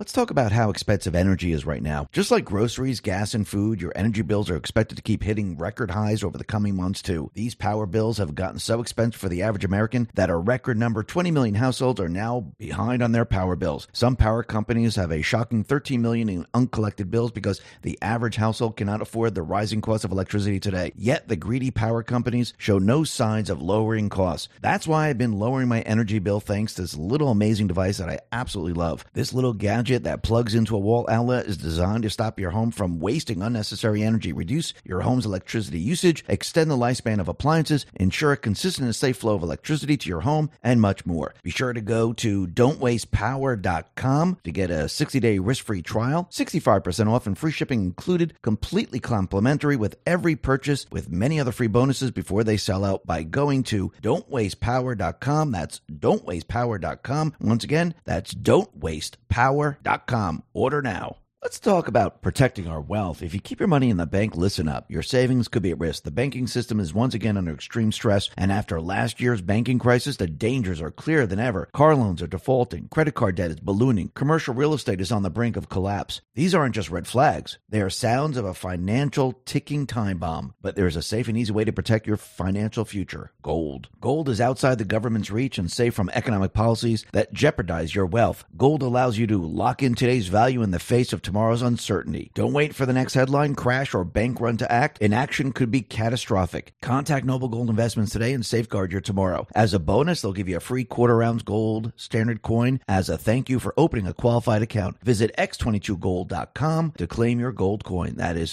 Let's talk about how expensive energy is right now. Just like groceries, gas, and food, your energy bills are expected to keep hitting record highs over the coming months, too. These power bills have gotten so expensive for the average American that a record number 20 million households are now behind on their power bills. Some power companies have a shocking 13 million in uncollected bills because the average household cannot afford the rising cost of electricity today. Yet the greedy power companies show no signs of lowering costs. That's why I've been lowering my energy bill thanks to this little amazing device that I absolutely love. This little gadget that plugs into a wall outlet is designed to stop your home from wasting unnecessary energy, reduce your home's electricity usage, extend the lifespan of appliances, ensure a consistent and safe flow of electricity to your home, and much more. Be sure to go to don'twastepower.com to get a 60-day risk-free trial, 65% off and free shipping included, completely complimentary with every purchase, with many other free bonuses before they sell out by going to don'twastepower.com. That's don'twastepower.com. Once again, that's don'twastepower.com. Order now. Let's talk about protecting our wealth. If you keep your money in the bank, listen up. Your savings could be at risk. The banking system is once again under extreme stress, and after last year's banking crisis, the dangers are clearer than ever. Car loans are defaulting, credit card debt is ballooning, commercial real estate is on the brink of collapse. These aren't just red flags. They are sounds of a financial ticking time bomb. But there is a safe and easy way to protect your financial future: gold. Gold is outside the government's reach and safe from economic policies that jeopardize your wealth. Gold allows you to lock in today's value in the face of tomorrow's uncertainty. Don't wait for the next headline, crash, or bank run to act. Inaction could be catastrophic. Contact Noble Gold Investments today and safeguard your tomorrow. As a bonus, they'll give you a free quarter-ounce gold standard coin as a thank you for opening a qualified account. Visit x22gold.com to claim your gold coin. That is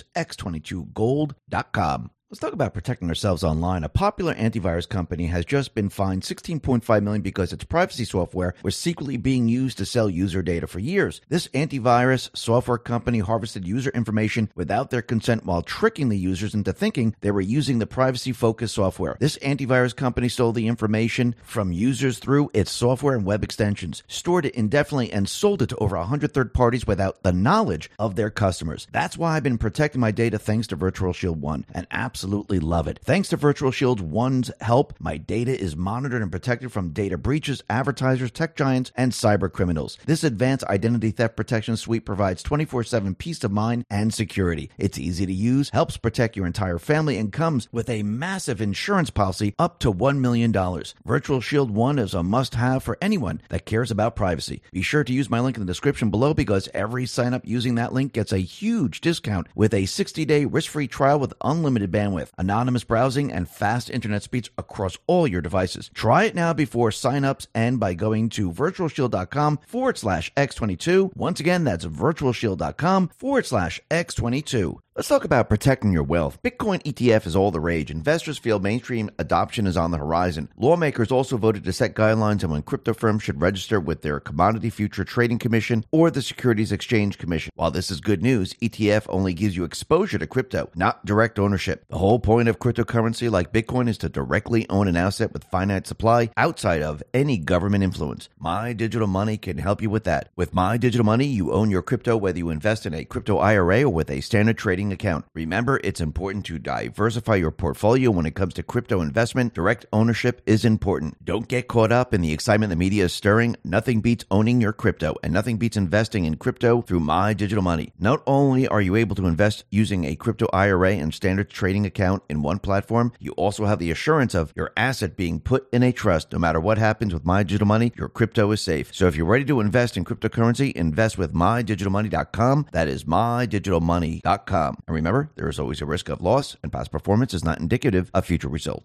x22gold.com. Let's talk about protecting ourselves online. A popular antivirus company has just been fined $16.5 million because its privacy software was secretly being used to sell user data for years. This antivirus software company harvested user information without their consent while tricking the users into thinking they were using the privacy-focused software. This antivirus company stole the information from users through its software and web extensions, stored it indefinitely, and sold it to over 100 third parties without the knowledge of their customers. That's why I've been protecting my data thanks to Virtual Shield 1, an absolutely love it. Thanks to Virtual Shield 1's help, my data is monitored and protected from data breaches, advertisers, tech giants, and cyber criminals. This advanced identity theft protection suite provides 24/7 peace of mind and security. It's easy to use, helps protect your entire family, and comes with a massive insurance policy up to $1 million. Virtual Shield 1 is a must-have for anyone that cares about privacy. Be sure to use my link in the description below because every sign-up using that link gets a huge discount with a 60-day risk-free trial with unlimited bandwidth, anonymous browsing, and fast internet speeds across all your devices. Try it now before sign-ups end by going to virtualshield.com/x22. Once again, that's virtualshield.com/x22. Let's talk about protecting your wealth. Bitcoin ETF is all the rage. Investors feel mainstream adoption is on the horizon. Lawmakers also voted to set guidelines on when crypto firms should register with their Commodity Future Trading Commission or the Securities Exchange Commission. While this is good news, ETF only gives you exposure to crypto, not direct ownership. The whole point of cryptocurrency like Bitcoin is to directly own an asset with finite supply outside of any government influence. My Digital Money can help you with that. With My Digital Money, you own your crypto whether you invest in a crypto IRA or with a standard trading account. Remember, it's important to diversify your portfolio when it comes to crypto investment. Direct ownership is important. Don't get caught up in the excitement the media is stirring. Nothing beats owning your crypto, and nothing beats investing in crypto through My Digital Money. Not only are you able to invest using a crypto IRA and standard trading account in one platform, you also have the assurance of your asset being put in a trust. No matter what happens with My Digital Money, your crypto is safe. So if you're ready to invest in cryptocurrency, invest with MyDigitalMoney.com. That is MyDigitalMoney.com. And remember, there is always a risk of loss, and past performance is not indicative of future results.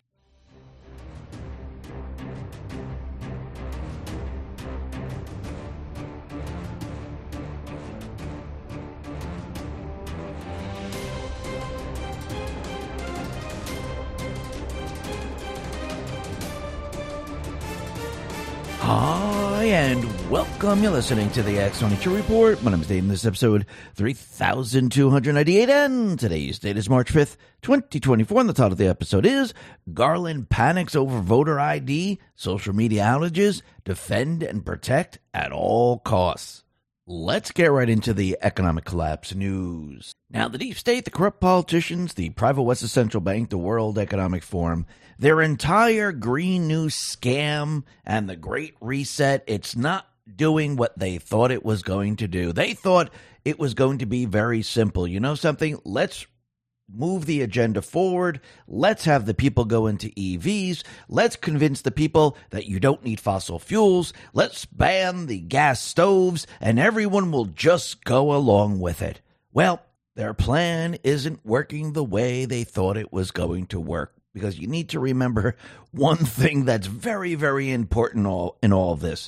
Hi, and welcome. You're listening to the X22 Report. My name is Dave, and this is episode 3298, and today's date is March 5th, 2024, and the title of the episode is Garland Panics Over Voter ID, Social Media Outages, Defend and Protect at All Costs. Let's get right into the economic collapse news. Now, the deep state, the corrupt politicians, the private West Central Bank, the World Economic Forum, their entire Green New scam and the Great Reset, it's not doing what they thought it was going to do. They thought it was going to be very simple. You know something? Let's move the agenda forward. Let's have the people go into EVs. Let's convince the people that you don't need fossil fuels. Let's ban the gas stoves, and everyone will just go along with it. Well, their plan isn't working the way they thought it was going to work, because you need to remember one thing that's very, very important in all of this.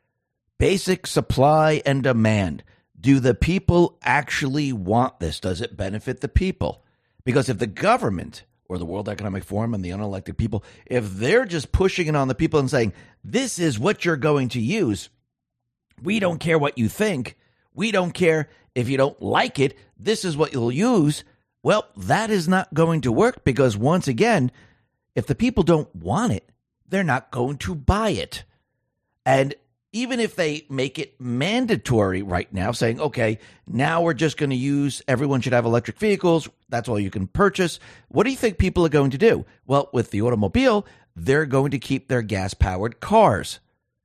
Basic supply and demand. Do the people actually want this? Does it benefit the people? Because if the government or the World Economic Forum and the unelected people, if they're just pushing it on the people and saying, this is what you're going to use, we don't care what you think, we don't care if you don't like it, this is what you'll use, well, that is not going to work, because once again, if the people don't want it, they're not going to buy it. And even if they make it mandatory right now, saying, okay, now we're just going to use, everyone should have electric vehicles, that's all you can purchase, what do you think people are going to do? Well, with the automobile, they're going to keep their gas-powered cars.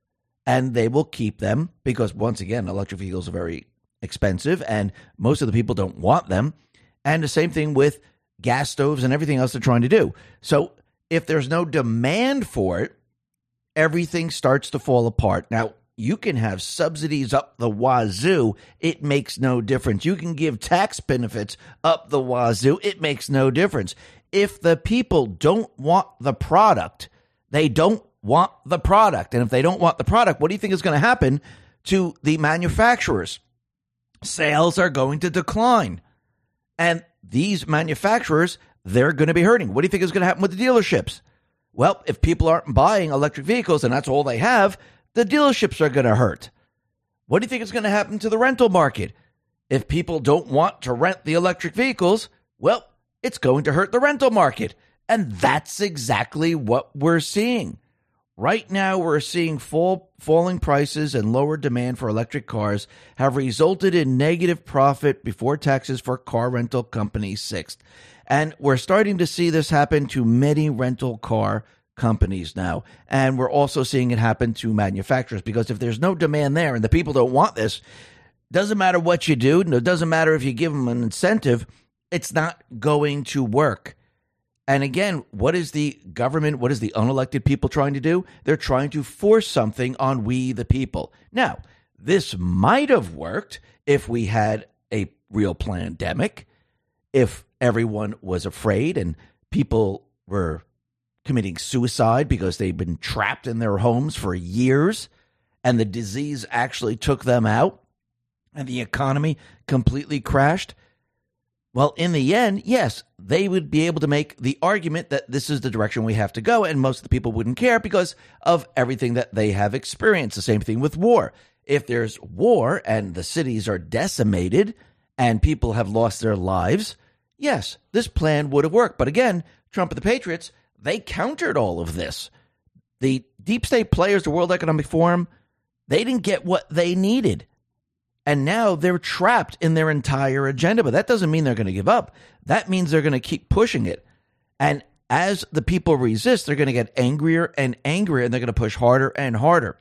And they will keep them because, once again, electric vehicles are very expensive and most of the people don't want them. And the same thing with gas stoves and everything else they're trying to do. So if there's no demand for it, everything starts to fall apart. Now, you can have subsidies up the wazoo. It makes no difference. You can give tax benefits up the wazoo. It makes no difference. If the people don't want the product, they don't want the product. And if they don't want the product, what do you think is going to happen to the manufacturers? Sales are going to decline. And these manufacturers, they're going to be hurting. What do you think is going to happen with the dealerships? Well, if people aren't buying electric vehicles and that's all they have, the dealerships are going to hurt. What do you think is going to happen to the rental market? If people don't want to rent the electric vehicles, well, it's going to hurt the rental market. And that's exactly what we're seeing. Right now, we're seeing falling prices and lower demand for electric cars have resulted in negative profit before taxes for car rental companies sixth. And we're starting to see this happen to many rental car companies now. And we're also seeing it happen to manufacturers, because if there's no demand there and the people don't want this, doesn't matter what you do, it doesn't matter if you give them an incentive, it's not going to work. And again, what is the government, what is the unelected people trying to do? They're trying to force something on we, the people. Now, this might have worked if we had a real pandemic, if everyone was afraid and people were committing suicide because they've been trapped in their homes for years and the disease actually took them out and the economy completely crashed. Well, in the end, yes, they would be able to make the argument that this is the direction we have to go, and most of the people wouldn't care because of everything that they have experienced. The same thing with war. If there's war and the cities are decimated and people have lost their lives, yes, this plan would have worked. But again, Trump and the Patriots, they countered all of this. The deep state players, the World Economic Forum, they didn't get what they needed. And now they're trapped in their entire agenda. But that doesn't mean they're going to give up. That means they're going to keep pushing it. And as the people resist, they're going to get angrier and angrier, and they're going to push harder and harder.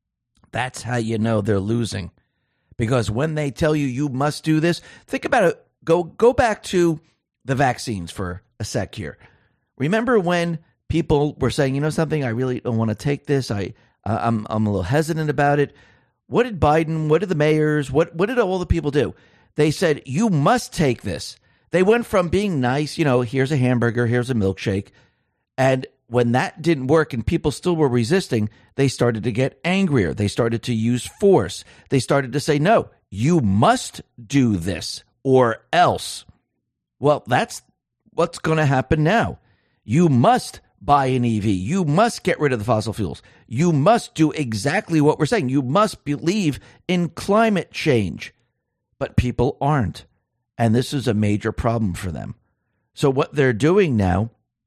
That's how you know they're losing. Because when they tell you, you must do this, think about it. Go back to the vaccines for a sec here. Remember when people were saying, you know something, I really don't want to take this. I'm a little hesitant about it. What did Biden, what did the mayors, what did all the people do? They said, you must take this. They went from being nice, here's a hamburger, here's a milkshake. And when that didn't work and people still were resisting, they started to get angrier. They started to use force. They started to say, no, you must do this or else. Well, that's what's going to happen now. You must buy an EV. You must get rid of the fossil fuels. You must do exactly what we're saying. You must believe in climate change. But people aren't. And this is a major problem for them. So what they're doing now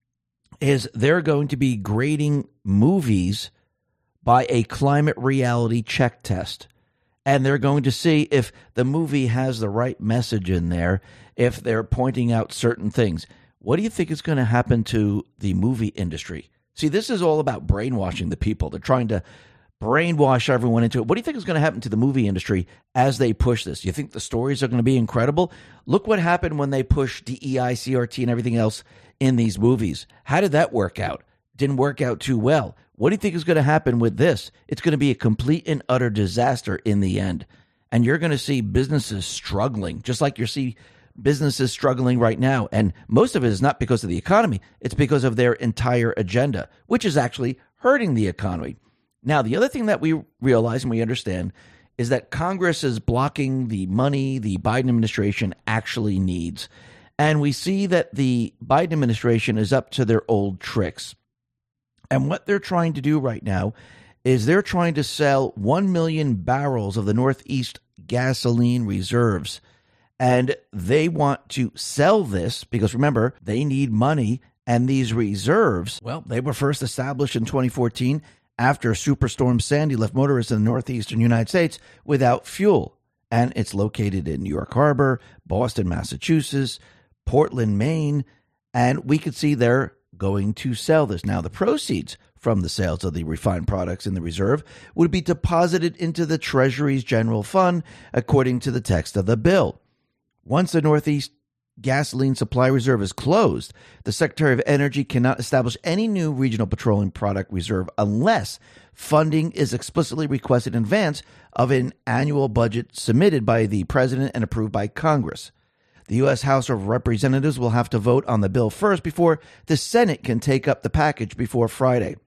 is they're going to be grading movies by a climate reality check test. And they're going to see if the movie has the right message in there, if they're pointing out certain things. What do you think is going to happen to the movie industry? See, this is all about brainwashing the people. They're trying to brainwash everyone into it. What do you think is going to happen to the movie industry as they push this? You think the stories are going to be incredible? Look what happened when they pushed DEI, CRT, and everything else in these movies. How did that work out? Didn't work out too well. What do you think is going to happen with this? It's going to be a complete and utter disaster in the end. And you're going to see businesses struggling, just like you see businesses struggling right now. And most of it is not because of the economy. It's because of their entire agenda, which is actually hurting the economy. Now, the other thing that we realize and we understand is that Congress is blocking the money the Biden administration actually needs. And we see that the Biden administration is up to their old tricks. And what they're trying to do right now is they're trying to sell 1 million barrels of the Northeast gasoline reserves. And they want to sell this because, remember, they need money. And these reserves, well, they were first established in 2014 after Superstorm Sandy left motorists in the northeastern United States without fuel. And it's located in New York Harbor, Boston, Massachusetts, Portland, Maine. And we could see they're going to sell this. Now, the proceeds from the sales of the refined products in the reserve would be deposited into the Treasury's General Fund, according to the text of the bill. Once the Northeast gasoline supply reserve is closed, the Secretary of Energy cannot establish any new regional petroleum product reserve unless funding is explicitly requested in advance of an annual budget submitted by the President and approved by Congress. The U.S. House of Representatives will have to vote on the bill first before the Senate can take up the package before Friday.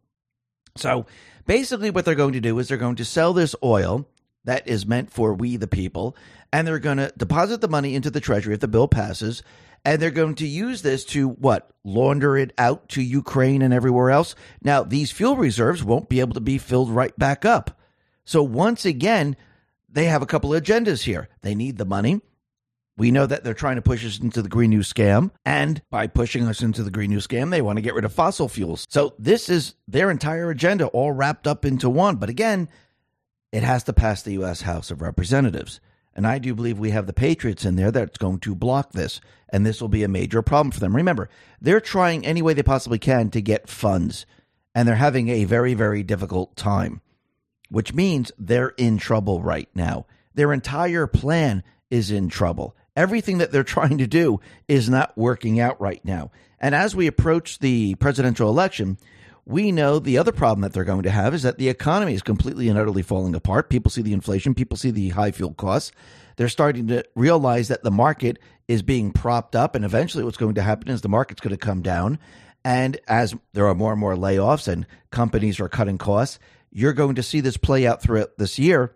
So basically what they're going to do is they're going to sell this oil that is meant for we the people, and they're going to deposit the money into the Treasury if the bill passes, and they're going to use this to, launder it out to Ukraine and everywhere else. Now, these fuel reserves won't be able to be filled right back up. So once again, they have a couple of agendas here. They need the money. We know that they're trying to push us into the Green New Scam, and by pushing us into the Green New Scam, they want to get rid of fossil fuels. So this is their entire agenda all wrapped up into one. But again, it has to pass the U.S. House of Representatives. And I do believe we have the Patriots in there that's going to block this. And this will be a major problem for them. Remember, they're trying any way they possibly can to get funds. And they're having a very, very difficult time, which means they're in trouble right now. Their entire plan is in trouble. Everything that they're trying to do is not working out right now. And as we approach the presidential election, we know the other problem that they're going to have is that the economy is completely and utterly falling apart. People see the inflation. People see the high fuel costs. They're starting to realize that the market is being propped up. And eventually what's going to happen is the market's going to come down. And as there are more and more layoffs and companies are cutting costs, you're going to see this play out throughout this year.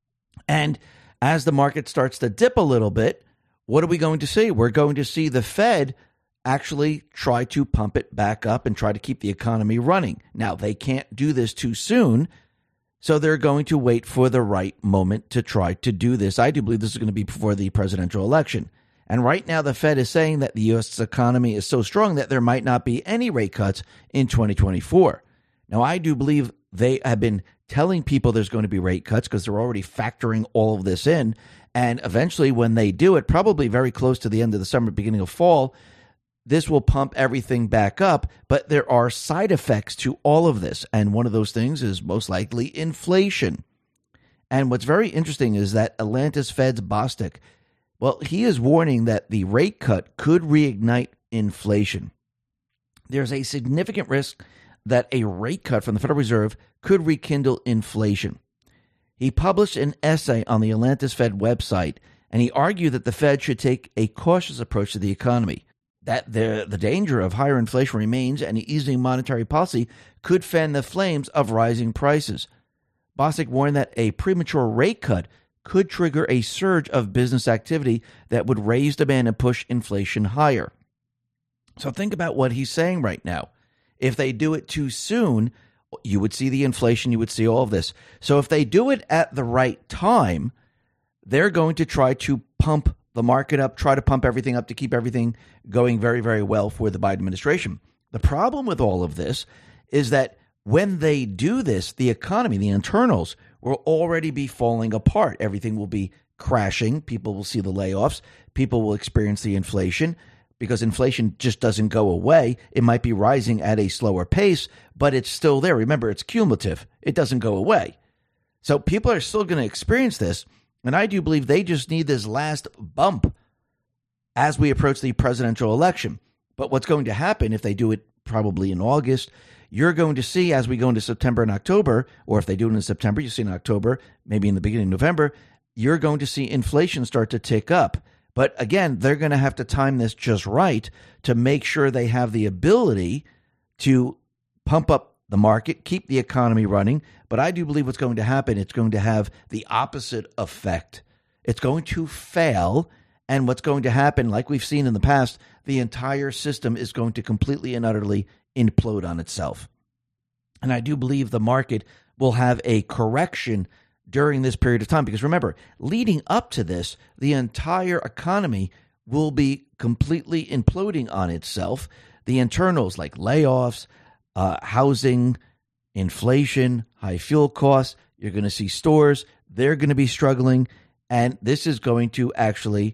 And as the market starts to dip a little bit, what are we going to see? We're going to see the Fed actually try to pump it back up and try to keep the economy running. Now, they can't do this too soon, so they're going to wait for the right moment to try to do this. I do believe this is going to be before the presidential election. And right now, the Fed is saying that the U.S. economy is so strong that there might not be any rate cuts in 2024. Now, I do believe they have been telling people there's going to be rate cuts because they're already factoring all of this in. And eventually, when they do it, probably very close to the end of the summer, beginning of fall, this will pump everything back up. But there are side effects to all of this. And one of those things is most likely inflation. And what's very interesting is that Atlantis Fed's Bostic, well, he is warning that the rate cut could reignite inflation. There's a significant risk that a rate cut from the Federal Reserve could rekindle inflation. He published an essay on the Atlantis Fed website, and he argued that the Fed should take a cautious approach to the economy, that the danger of higher inflation remains, and easing monetary policy could fan the flames of rising prices. Bostic warned that a premature rate cut could trigger a surge of business activity that would raise demand and push inflation higher. So think about what he's saying right now. If they do it too soon, you would see the inflation, you would see all of this. So if they do it at the right time, they're going to try to pump the market up, try to pump everything up to keep everything going very, very well for the Biden administration. The problem with all of this is that when they do this, the economy, the internals, will already be falling apart. Everything will be crashing. People will see the layoffs. People will experience the inflation. because inflation just doesn't go away. It might be rising at a slower pace, but it's still there. Remember, it's cumulative. It doesn't go away. So people are still going to experience this, and I do believe they just need this last bump as we approach the presidential election. But what's going to happen if they do it probably in August, you're going to see as we go into September and October, or if they do it in September, you see in October, maybe in the beginning of November, you're going to see inflation start to tick up. But again, they're going to have to time this just right to make sure they have the ability to pump up the market, keep the economy running. But I do believe what's going to happen, it's going to have the opposite effect. It's going to fail. And what's going to happen, like we've seen in the past, the entire system is going to completely and utterly implode on itself. And I do believe the market will have a correction during this period of time. Because remember, leading up to this, the entire economy will be completely imploding on itself. The internals like layoffs, housing, inflation, high fuel costs, you're going to see stores, they're going to be struggling. And this is going to actually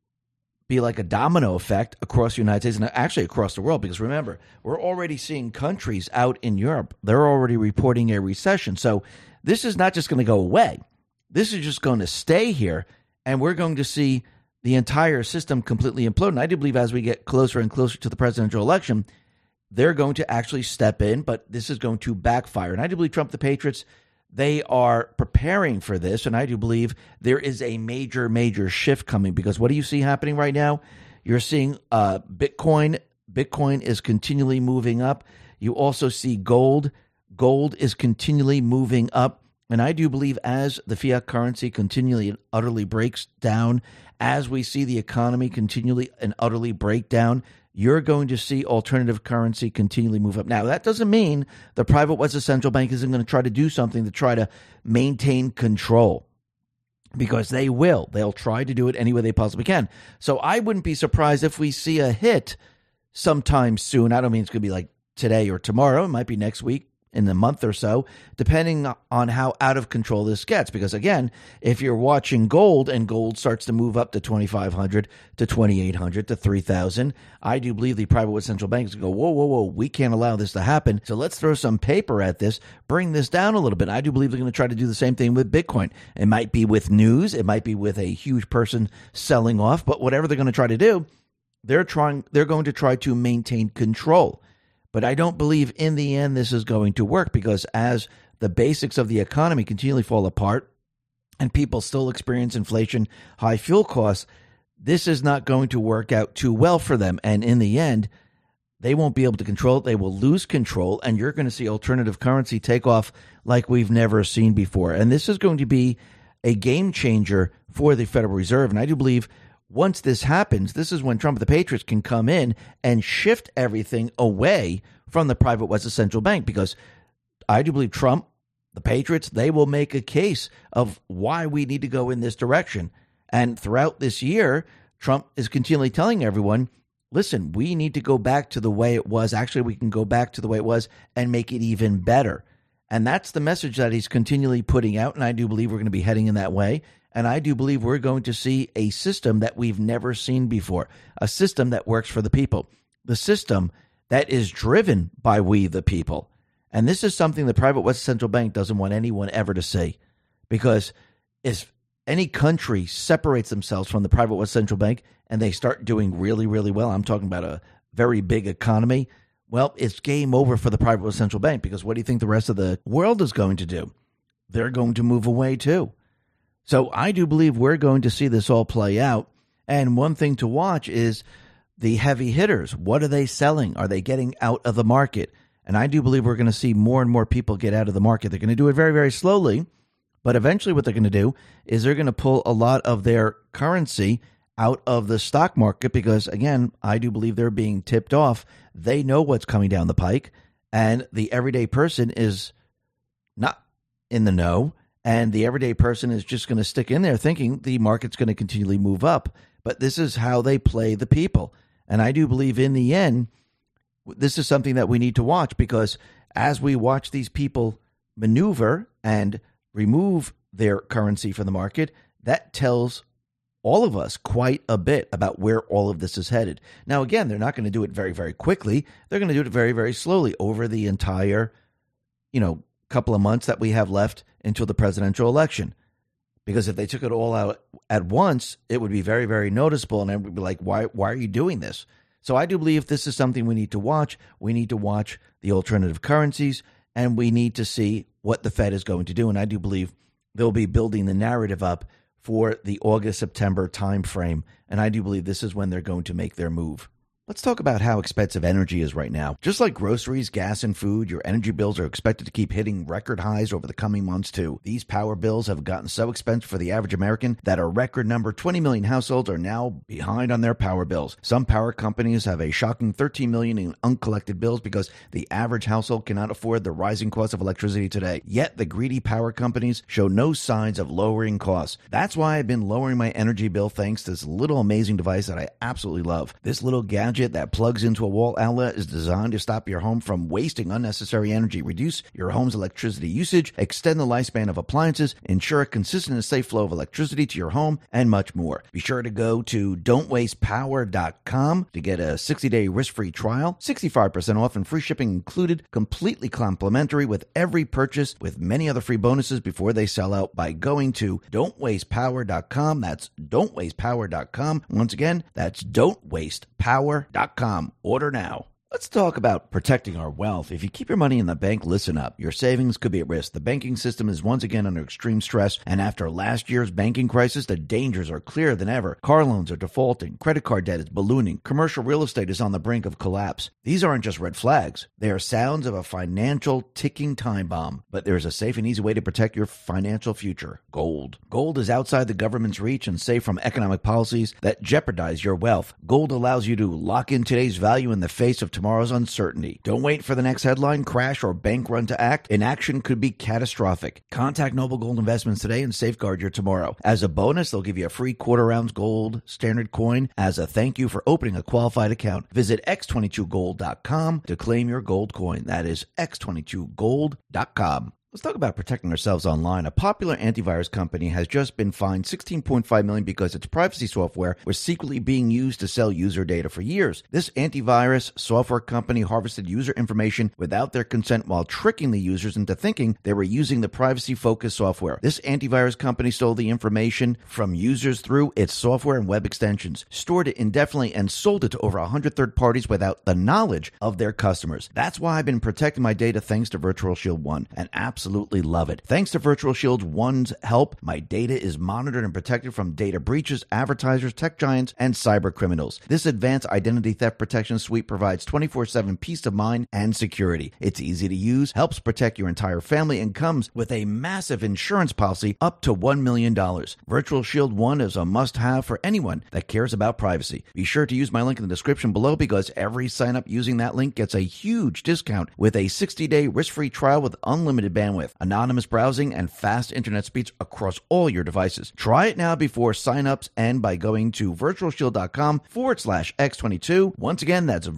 be like a domino effect across the United States and actually across the world. Because remember, we're already seeing countries out in Europe, they're already reporting a recession. So this is not just going to go away. This is just going to stay here, and we're going to see the entire system completely implode. And I do believe as we get closer and closer to the presidential election, they're going to actually step in, but this is going to backfire. And I do believe Trump, the Patriots, they are preparing for this, and I do believe there is a major, major shift coming, because what do you see happening right now? You're seeing Bitcoin. Bitcoin is continually moving up. You also see gold. Gold is continually moving up, and I do believe as the fiat currency continually and utterly breaks down, as we see the economy continually and utterly break down, you're going to see alternative currency continually move up. Now, that doesn't mean the private Western central bank isn't going to try to do something to try to maintain control, because they will. They'll try to do it any way they possibly can. So I wouldn't be surprised if we see a hit sometime soon. I don't mean it's going to be like today or tomorrow. It might be next week, in a month or so, depending on how out of control this gets. Because again, if you're watching gold and gold starts to move up to 2,500 to 2,800 to 3,000, I do believe the private central banks go, whoa, we can't allow this to happen. So let's throw some paper at this, bring this down a little bit. I do believe they're going to try to do the same thing with Bitcoin. It might be with news. It might be with a huge person selling off, but whatever they're going to try to do, they're going to try to maintain control. But I don't believe in the end this is going to work, because as the basics of the economy continually fall apart and people still experience inflation, high fuel costs, this is not going to work out too well for them. And in the end, they won't be able to control it. They will lose control, and you're going to see alternative currency take off like we've never seen before. And this is going to be a game changer for the Federal Reserve. And I do believe once this happens, this is when Trump and the Patriots can come in and shift everything away from the private Western central bank, because I do believe Trump, the Patriots, they will make a case of why we need to go in this direction. And throughout this year, Trump is continually telling everyone, listen, we need to go back to the way it was. Actually, we can go back to the way it was and make it even better. And that's the message that he's continually putting out. And I do believe we're going to be heading in that way. And I do believe we're going to see a system that we've never seen before, a system that works for the people, the system that is driven by we, the people. And this is something the private Western central bank doesn't want anyone ever to see, because if any country separates themselves from the private Western central bank and they start doing really, really well, I'm talking about a very big economy, well, it's game over for the private Western central bank, because what do you think the rest of the world is going to do? They're going to move away too. So I do believe we're going to see this all play out. And one thing to watch is the heavy hitters. What are they selling? Are they getting out of the market? And I do believe we're going to see more and more people get out of the market. They're going to do it very, very slowly. But eventually what they're going to do is they're going to pull a lot of their currency out of the stock market, because, again, I do believe they're being tipped off. They know what's coming down the pike, and the everyday person is not in the know. And the everyday person is just going to stick in there thinking the market's going to continually move up. But this is how they play the people. And I do believe in the end, this is something that we need to watch, because as we watch these people maneuver and remove their currency from the market, that tells all of us quite a bit about where all of this is headed. Now, again, they're not going to do it very, very quickly. They're going to do it very, very slowly over the entire, couple of months that we have left until the presidential election. Because if they took it all out at once, it would be very, very noticeable. And everybody would be like, why are you doing this? So I do believe this is something we need to watch. We need to watch the alternative currencies, and we need to see what the Fed is going to do. And I do believe they'll be building the narrative up for the August-September timeframe. And I do believe this is when they're going to make their move. Let's talk about how expensive energy is right now. Just like groceries, gas, and food, your energy bills are expected to keep hitting record highs over the coming months, too. These power bills have gotten so expensive for the average American that a record number 20 million households are now behind on their power bills. Some power companies have a shocking 13 million in uncollected bills because the average household cannot afford the rising cost of electricity today. Yet the greedy power companies show no signs of lowering costs. That's why I've been lowering my energy bill thanks to this little amazing device that I absolutely love. This little gadget that plugs into a wall outlet is designed to stop your home from wasting unnecessary energy, reduce your home's electricity usage, extend the lifespan of appliances, ensure a consistent and safe flow of electricity to your home, and much more. Be sure to go to don'twastepower.com to get a 60-day risk-free trial, 65% off and free shipping included, completely complimentary with every purchase, with many other free bonuses before they sell out by going to don'twastepower.com. That's don'twastepower.com. Once again, that's don'twastepower.com. Order now. Let's talk about protecting our wealth. If you keep your money in the bank, listen up. Your savings could be at risk. The banking system is once again under extreme stress, and after last year's banking crisis, the dangers are clearer than ever. Car loans are defaulting, credit card debt is ballooning, commercial real estate is on the brink of collapse. These aren't just red flags. They are sounds of a financial ticking time bomb. But there is a safe and easy way to protect your financial future. Gold. Gold is outside the government's reach and safe from economic policies that jeopardize your wealth. Gold allows you to lock in today's value in the face of tomorrow's uncertainty. Don't wait for the next headline, crash, or bank run to act. Inaction could be catastrophic. Contact Noble Gold Investments today and safeguard your tomorrow. As a bonus, they'll give you a free quarter-ounce gold standard coin as a thank you for opening a qualified account. Visit x22gold.com to claim your gold coin. That is x22gold.com. Let's talk about protecting ourselves online. A popular antivirus company has just been fined $16.5 million because its privacy software was secretly being used to sell user data for years. This antivirus software company harvested user information without their consent while tricking the users into thinking they were using the privacy-focused software. This antivirus company stole the information from users through its software and web extensions, stored it indefinitely, and sold it to over 100 third parties without the knowledge of their customers. That's why I've been protecting my data thanks to Virtual Shield 1, and absolutely love it. Thanks to Virtual Shield 1's help, my data is monitored and protected from data breaches, advertisers, tech giants, and cyber criminals. This advanced identity theft protection suite provides 24/7 peace of mind and security. It's easy to use, helps protect your entire family, and comes with a massive insurance policy up to $1 million. Virtual Shield 1 is a must-have for anyone that cares about privacy. Be sure to use my link in the description below because every sign-up using that link gets a huge discount with a 60-day risk-free trial with unlimited bandwidth, anonymous browsing, and fast internet speeds across all your devices. Try it now before sign-ups and by going to virtualshield.com/x22. Once again, that's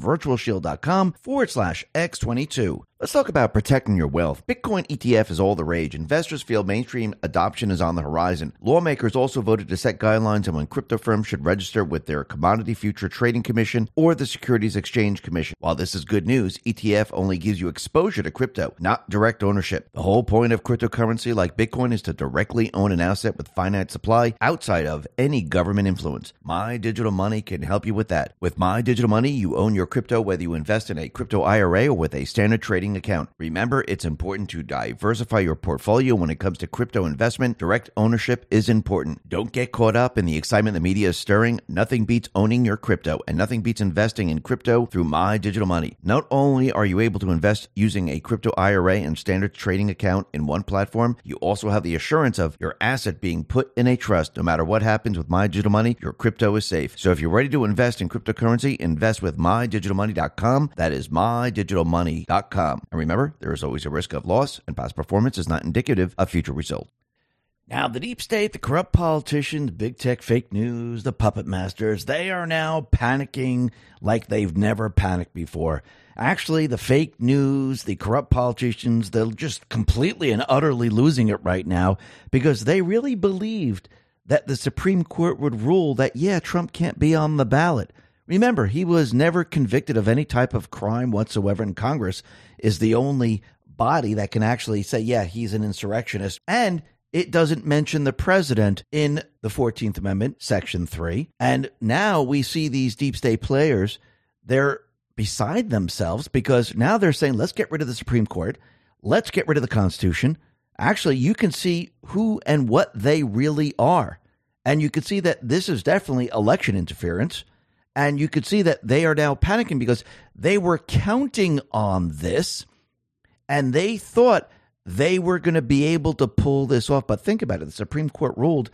virtualshield.com/x22. Let's talk about protecting your wealth. Bitcoin ETF is all the rage. Investors feel mainstream adoption is on the horizon. Lawmakers also voted to set guidelines on when crypto firms should register with their Commodity Future Trading Commission or the Securities Exchange Commission. While this is good news, ETF only gives you exposure to crypto, not direct ownership. The whole point of cryptocurrency like Bitcoin is to directly own an asset with finite supply outside of any government influence. My Digital Money can help you with that. With My Digital Money, you own your crypto whether you invest in a crypto IRA or with a standard trading account. Remember, it's important to diversify your portfolio when it comes to crypto investment. Direct ownership is important. Don't get caught up in the excitement the media is stirring. Nothing beats owning your crypto, and nothing beats investing in crypto through My Digital Money. Not only are you able to invest using a crypto IRA and standard trading account in one platform, you also have the assurance of your asset being put in a trust. No matter what happens with My Digital Money, your crypto is safe. So if you're ready to invest in cryptocurrency, invest with MyDigitalMoney.com. That is MyDigitalMoney.com. And remember, there is always a risk of loss, and past performance is not indicative of future results. Now, the deep state, the corrupt politicians, big tech, fake news, the puppet masters, they are now panicking like they've never panicked before. Actually, the fake news, the corrupt politicians, they're just completely and utterly losing it right now because they really believed that the Supreme Court would rule that, yeah, Trump can't be on the ballot. Remember, he was never convicted of any type of crime whatsoever, and Congress is the only body that can actually say, yeah, he's an insurrectionist. And it doesn't mention the president in the 14th Amendment, Section 3. And now we see these deep state players, they're beside themselves because now they're saying, let's get rid of the Supreme Court. Let's get rid of the Constitution. Actually, you can see who and what they really are. And you can see that this is definitely election interference. And you could see that they are now panicking because they were counting on this and they thought they were going to be able to pull this off. But think about it. The Supreme Court ruled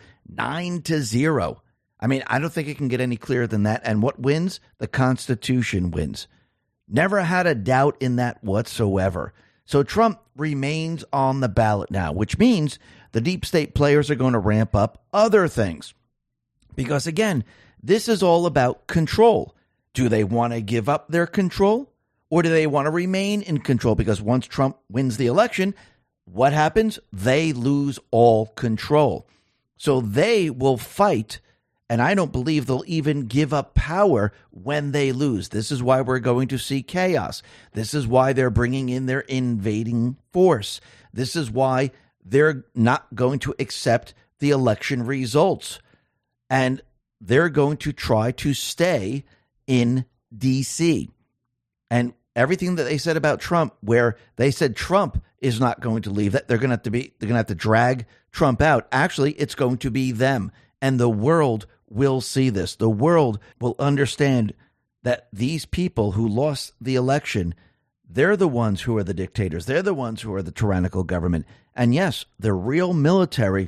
9-0. I mean, I don't think it can get any clearer than that. And what wins? The Constitution wins. Never had a doubt in that whatsoever. So Trump remains on the ballot now, which means the deep state players are going to ramp up other things. Because again, this is all about control. Do they want to give up their control or do they want to remain in control? Because once Trump wins the election, what happens? They lose all control. So they will fight. And I don't believe they'll even give up power when they lose. This is why we're going to see chaos. This is why they're bringing in their invading force. This is why they're not going to accept the election results. And they're going to try to stay in D.C. And everything that they said about Trump, where they said Trump is not going to leave, that they're going to have to drag Trump out. Actually, it's going to be them. And the world will see this. The world will understand that these people who lost the election, they're the ones who are the dictators. They're the ones who are the tyrannical government. And yes, the real military,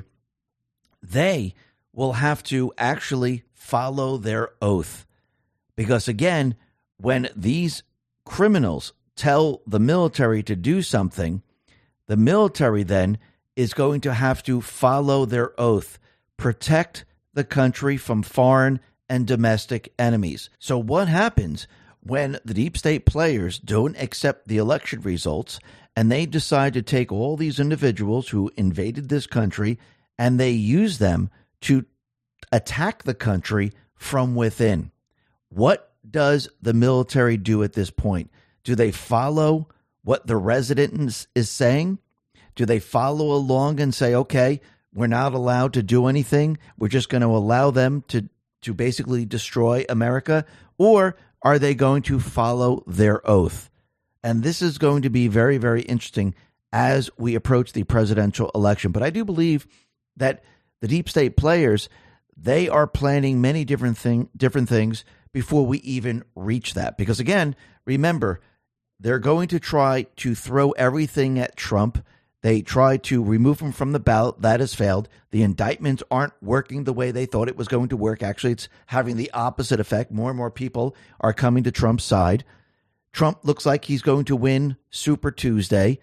they will have to actually follow their oath. Because again, when these criminals tell the military to do something, the military then is going to have to follow their oath, protect the country from foreign and domestic enemies. So what happens when the deep state players don't accept the election results and they decide to take all these individuals who invaded this country and they use them to attack the country from within? What does the military do at this point? Do they follow what the resident is saying? Do they follow along and say, okay, we're not allowed to do anything, we're just going to allow them to basically destroy America? Or are they going to follow their oath? And this is going to be very, very interesting as we approach the presidential election. But I do believe that the deep state players, they are planning many different things before we even reach that. Because again, remember, they're going to try to throw everything at Trump. They tried to remove him from the ballot. That has failed. The indictments aren't working the way they thought it was going to work. Actually, it's having the opposite effect. More and more people are coming to Trump's side. Trump looks like he's going to win Super Tuesday.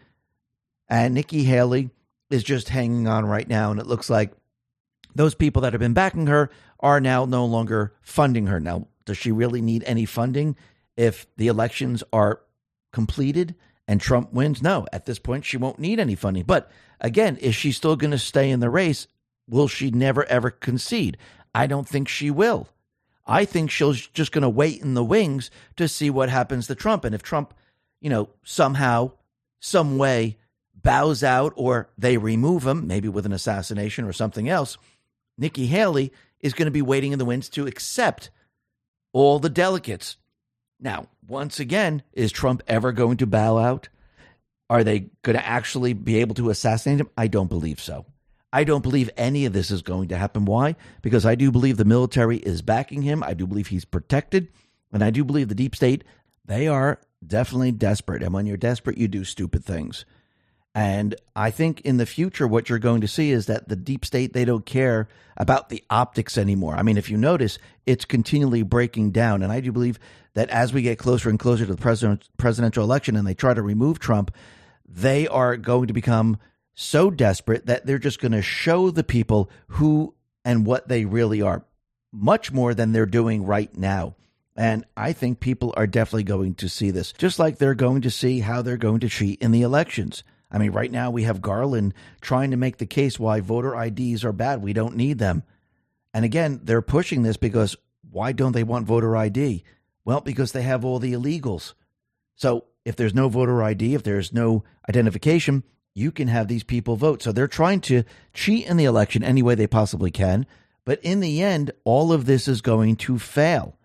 And Nikki Haley is just hanging on right now. And it looks like those people that have been backing her are now no longer funding her. Now, does she really need any funding if the elections are completed and Trump wins? No, at this point, she won't need any funding. But again, is she still going to stay in the race? Will she never, ever concede? I don't think she will. I think she's just going to wait in the wings to see what happens to Trump. And if Trump, somehow, some way bows out or they remove him, maybe with an assassination or something else, Nikki Haley is going to be waiting in the wings to accept all the delegates. Now, once again, is Trump ever going to bow out? Are they going to actually be able to assassinate him? I don't believe so. I don't believe any of this is going to happen. Why? Because I do believe the military is backing him. I do believe he's protected. And I do believe the deep state, they are definitely desperate. And when you're desperate, you do stupid things. And I think in the future, what you're going to see is that the deep state, they don't care about the optics anymore. I mean, if you notice, it's continually breaking down. And I do believe that as we get closer and closer to the presidential election and they try to remove Trump, they are going to become so desperate that they're just going to show the people who and what they really are, much more than they're doing right now. And I think people are definitely going to see this, just like they're going to see how they're going to cheat in the elections. I mean, right now we have Garland trying to make the case why voter IDs are bad. We don't need them. And again, they're pushing this because why don't they want voter ID? Well, because they have all the illegals. So if there's no voter ID, if there's no identification, you can have these people vote. So they're trying to cheat in the election any way they possibly can. But in the end, all of this is going to fail.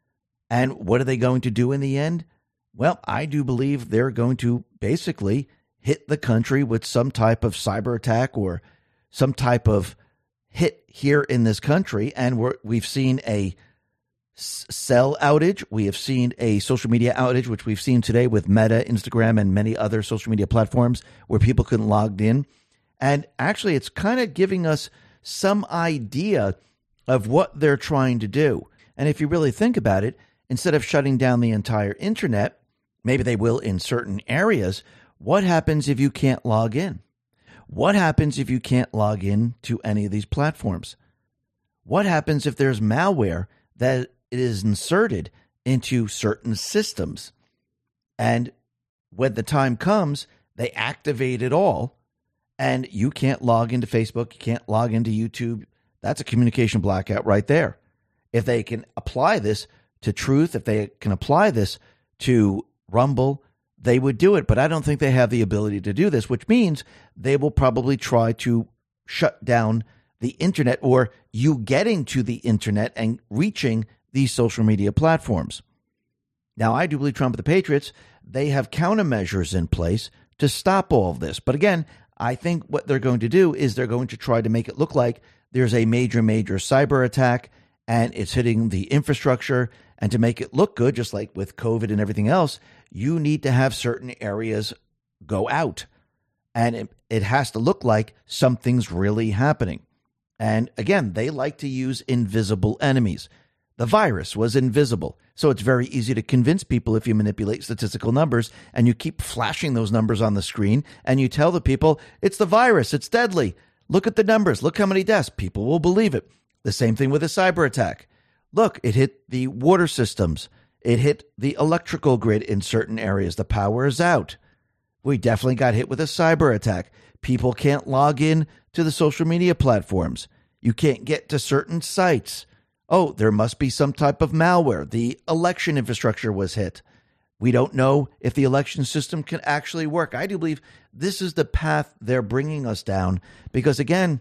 And what are they going to do in the end? Well, I do believe they're going to basically hit the country with some type of cyber attack or some type of hit here in this country. And we've seen a cell outage. We have seen a social media outage, which we've seen today with Meta, Instagram, and many other social media platforms where people couldn't log in. And actually, it's kind of giving us some idea of what they're trying to do. And if you really think about it, instead of shutting down the entire internet, maybe they will in certain areas. What happens if you can't log in? What happens if you can't log in to any of these platforms? What happens if there's malware that is inserted into certain systems? And when the time comes, they activate it all, and you can't log into Facebook, you can't log into YouTube. That's a communication blackout right there. If they can apply this to Truth, if they can apply this to Rumble, they would do it. But I don't think they have the ability to do this, which means they will probably try to shut down the internet, or you getting to the internet and reaching these social media platforms. Now, I do believe Trump and the Patriots, they have countermeasures in place to stop all of this. But again, I think what they're going to do is they're going to try to make it look like there's a major cyber attack and it's hitting the infrastructure. And to make it look good, just like with COVID and everything else, you need to have certain areas go out. And it has to look like something's really happening. And again, they like to use invisible enemies. The virus was invisible. So it's very easy to convince people if you manipulate statistical numbers and you keep flashing those numbers on the screen and you tell the people, it's the virus, it's deadly. Look at the numbers. Look how many deaths. People will believe it. The same thing with a cyber attack. Look, it hit the water systems. It hit the electrical grid in certain areas. The power is out. We definitely got hit with a cyber attack. People can't log in to the social media platforms. You can't get to certain sites. Oh, there must be some type of malware. The election infrastructure was hit. We don't know if the election system can actually work. I do believe this is the path they're bringing us down because, again,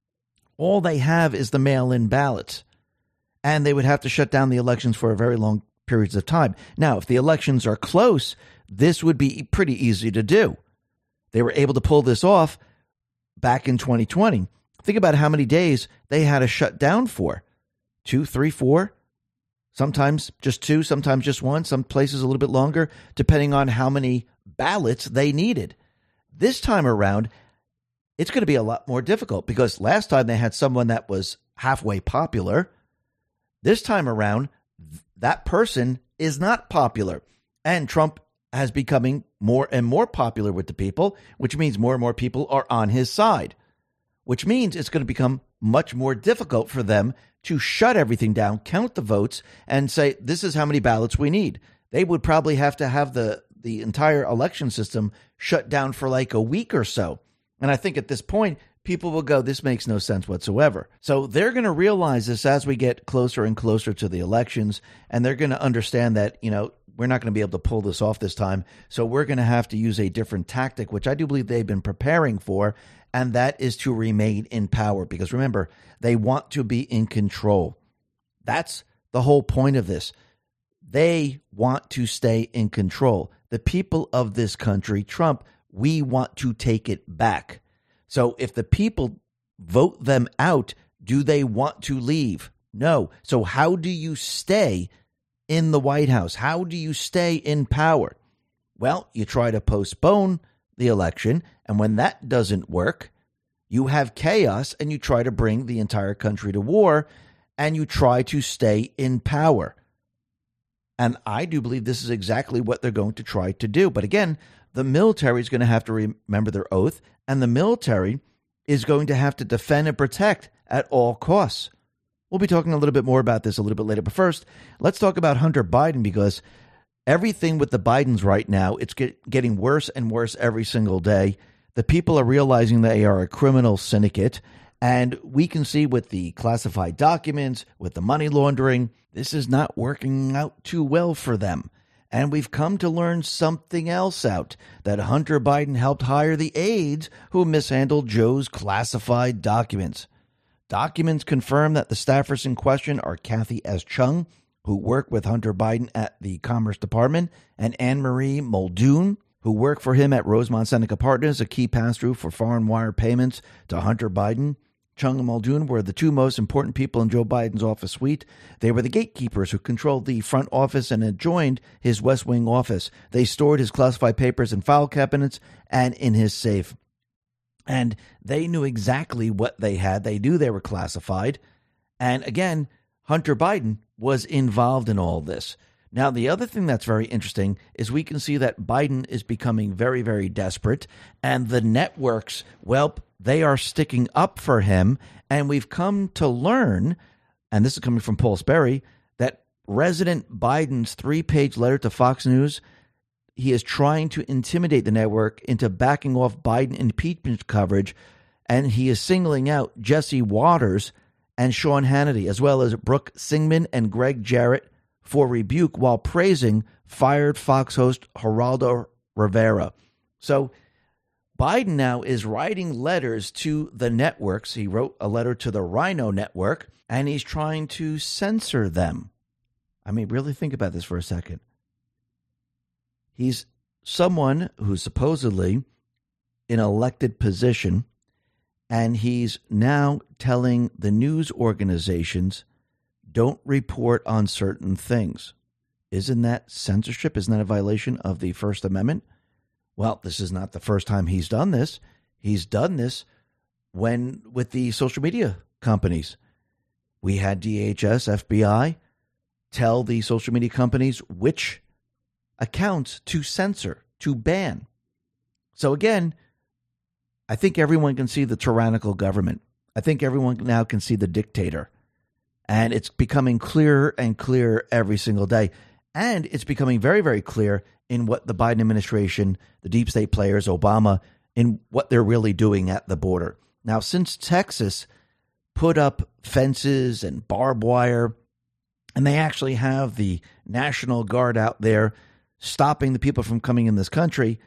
all they have is the mail-in ballots. And they would have to shut down the elections for a very long periods of time. Now, if the elections are close, this would be pretty easy to do. They were able to pull this off back in 2020. Think about how many days they had to shut down for. 2, 3, 4, sometimes just 2, sometimes just 1, some places a little bit longer, depending on how many ballots they needed. This time around, it's going to be a lot more difficult because last time they had someone that was halfway popular. This time around, that person is not popular. And Trump has becoming more and more popular with the people, which means more and more people are on his side, which means it's going to become much more difficult for them to shut everything down, count the votes, and say, this is how many ballots we need. They would probably have to have the entire election system shut down for like a week or so. And I think at this point, people will go, this makes no sense whatsoever. So they're going to realize this as we get closer and closer to the elections, and they're going to understand that, we're not going to be able to pull this off this time. So we're going to have to use a different tactic, which I do believe they've been preparing for, and that is to remain in power. Because remember, they want to be in control. That's the whole point of this. They want to stay in control. The people of this country, Trump, we want to take it back. So if the people vote them out, do they want to leave? No. So how do you stay in the White House? How do you stay in power? Well, you try to postpone the election, and when that doesn't work, you have chaos and you try to bring the entire country to war, and you try to stay in power. And I do believe this is exactly what they're going to try to do. But again, the military is going to have to remember their oath, and the military is going to have to defend and protect at all costs. We'll be talking a little bit more about this a little bit later. But first, let's talk about Hunter Biden, because everything with the Bidens right now, it's getting worse and worse every single day. The people are realizing they are a criminal syndicate, And we can see with the classified documents, with the money laundering, this is not working out too well for them. And we've come to learn something else out, that Hunter Biden helped hire the aides who mishandled Joe's classified documents. Documents confirm that the staffers in question are Kathy S. Chung, who worked with Hunter Biden at the Commerce Department, and Anne-Marie Muldoon, who worked for him at Rosemont Seneca Partners, a key pass-through for foreign wire payments to Hunter Biden. Chung and Muldoon were the two most important people in Joe Biden's office suite. They were the gatekeepers who controlled the front office and adjoined his West Wing office. They stored his classified papers in file cabinets and in his safe. And they knew exactly what they had. They knew they were classified. And again, Hunter Biden was involved in all this. Now, the other thing that's very interesting is we can see that Biden is becoming very, very desperate. And the networks, well, they are sticking up for him. And we've come to learn, and this is coming from Paul Sperry, that President Biden's 3-page letter to Fox News, he is trying to intimidate the network into backing off Biden impeachment coverage. And he is singling out Jesse Waters and Sean Hannity, as well as Brooke Singman and Greg Jarrett, for rebuke, while praising fired Fox host Geraldo Rivera. So Biden now is writing letters to the networks. He wrote a letter to the Rhino Network, and he's trying to censor them. I mean, really think about this for a second. He's someone who's supposedly in an elected position, and he's now telling the news organizations, don't report on certain things. Isn't that censorship? Isn't that a violation of the First Amendment? Well, this is not the first time he's done this. He's done this with the social media companies. We had DHS, FBI tell the social media companies which accounts to censor, to ban. So again, I think everyone can see the tyrannical government. I think everyone now can see the dictator. And it's becoming clearer and clearer every single day. And it's becoming very, very clear in what the Biden administration, the deep state players, Obama, in what they're really doing at the border. Now, since Texas put up fences and barbed wire, and they actually have the National Guard out there stopping the people from coming in this country,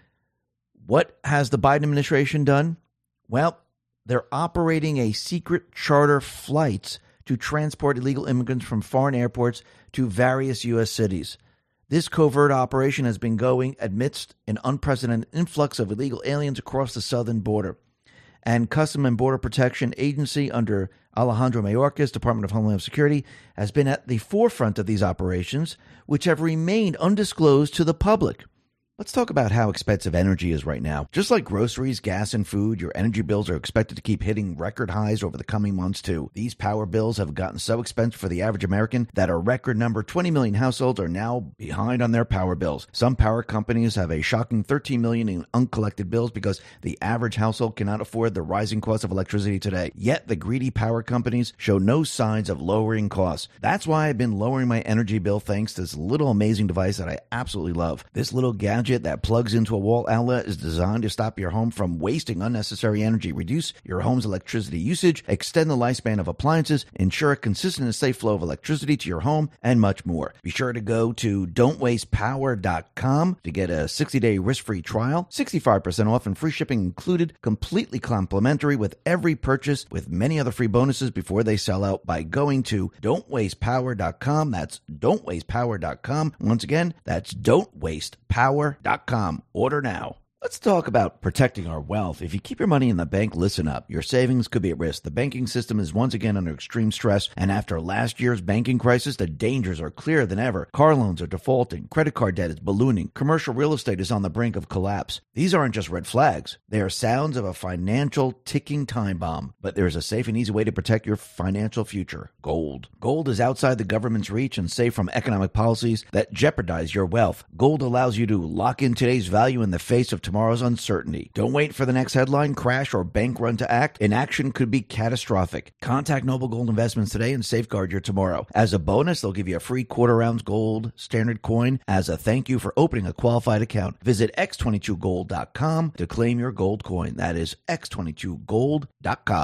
what has the Biden administration done? Well, they're operating a secret charter flights to transport illegal immigrants from foreign airports to various U.S. cities. This covert operation has been going amidst an unprecedented influx of illegal aliens across the southern border. And Customs and Border Protection Agency under Alejandro Mayorkas, Department of Homeland Security, has been at the forefront of these operations, which have remained undisclosed to the public. Let's talk about how expensive energy is right now. Just like groceries, gas, and food, your energy bills are expected to keep hitting record highs over the coming months, too. These power bills have gotten so expensive for the average American that a record number 20 million households are now behind on their power bills. Some power companies have a shocking 13 million in uncollected bills because the average household cannot afford the rising cost of electricity today. Yet the greedy power companies show no signs of lowering costs. That's why I've been lowering my energy bill thanks to this little amazing device that I absolutely love. This little gadget that plugs into a wall outlet is designed to stop your home from wasting unnecessary energy, reduce your home's electricity usage, extend the lifespan of appliances, ensure a consistent and safe flow of electricity to your home, and much more. Be sure to go to don'twastepower.com to get a 60-day risk-free trial, 65% off and free shipping included, completely complimentary with every purchase, with many other free bonuses before they sell out by going to don'twastepower.com. That's don'twastepower.com. Once again, that's don'twastepower.com. Order now. Let's talk about protecting our wealth. If you keep your money in the bank, listen up. Your savings could be at risk. The banking system is once again under extreme stress, and after last year's banking crisis, the dangers are clearer than ever. Car loans are defaulting, credit card debt is ballooning, commercial real estate is on the brink of collapse. These aren't just red flags. They are sounds of a financial ticking time bomb. But there is a safe and easy way to protect your financial future: gold. Gold is outside the government's reach and safe from economic policies that jeopardize your wealth. Gold allows you to lock in today's value in the face of tomorrow's uncertainty. Don't wait for the next headline, crash, or bank run to act. Inaction could be catastrophic. Contact Noble Gold Investments today and safeguard your tomorrow. As a bonus, they'll give you a free quarter-ounce gold standard coin as a thank you for opening a qualified account. Visit x22gold.com to claim your gold coin. That is x22gold.com.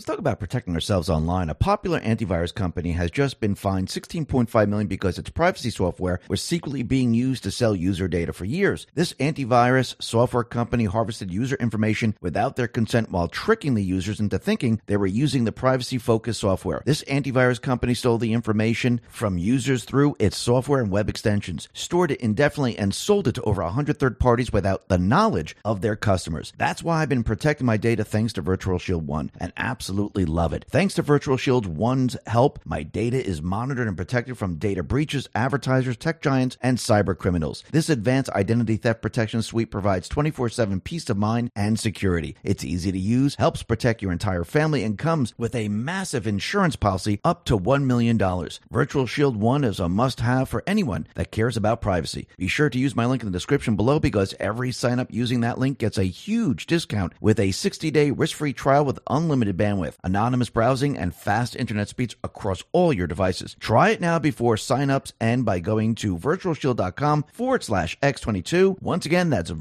Let's talk about protecting ourselves online. A popular antivirus company has just been fined $16.5 million because its privacy software was secretly being used to sell user data for years. This antivirus software company harvested user information without their consent while tricking the users into thinking they were using the privacy-focused software. This antivirus company stole the information from users through its software and web extensions, stored it indefinitely, and sold it to over 100 third parties without the knowledge of their customers. That's why I've been protecting my data thanks to Virtual Shield One, and absolutely love it. Thanks to Virtual Shield One's help, my data is monitored and protected from data breaches, advertisers, tech giants, and cyber criminals. This advanced identity theft protection suite provides 24/7 peace of mind and security. It's easy to use, helps protect your entire family, and comes with a massive insurance policy up to $1 million. Virtual Shield One is a must-have for anyone that cares about privacy. Be sure to use my link in the description below because every sign-up using that link gets a huge discount with a 60-day risk-free trial with unlimited bandwidth, anonymous browsing, and fast internet speeds across all your devices. Try it now before sign-ups end by going to virtualshield.com/X22. Once again, that's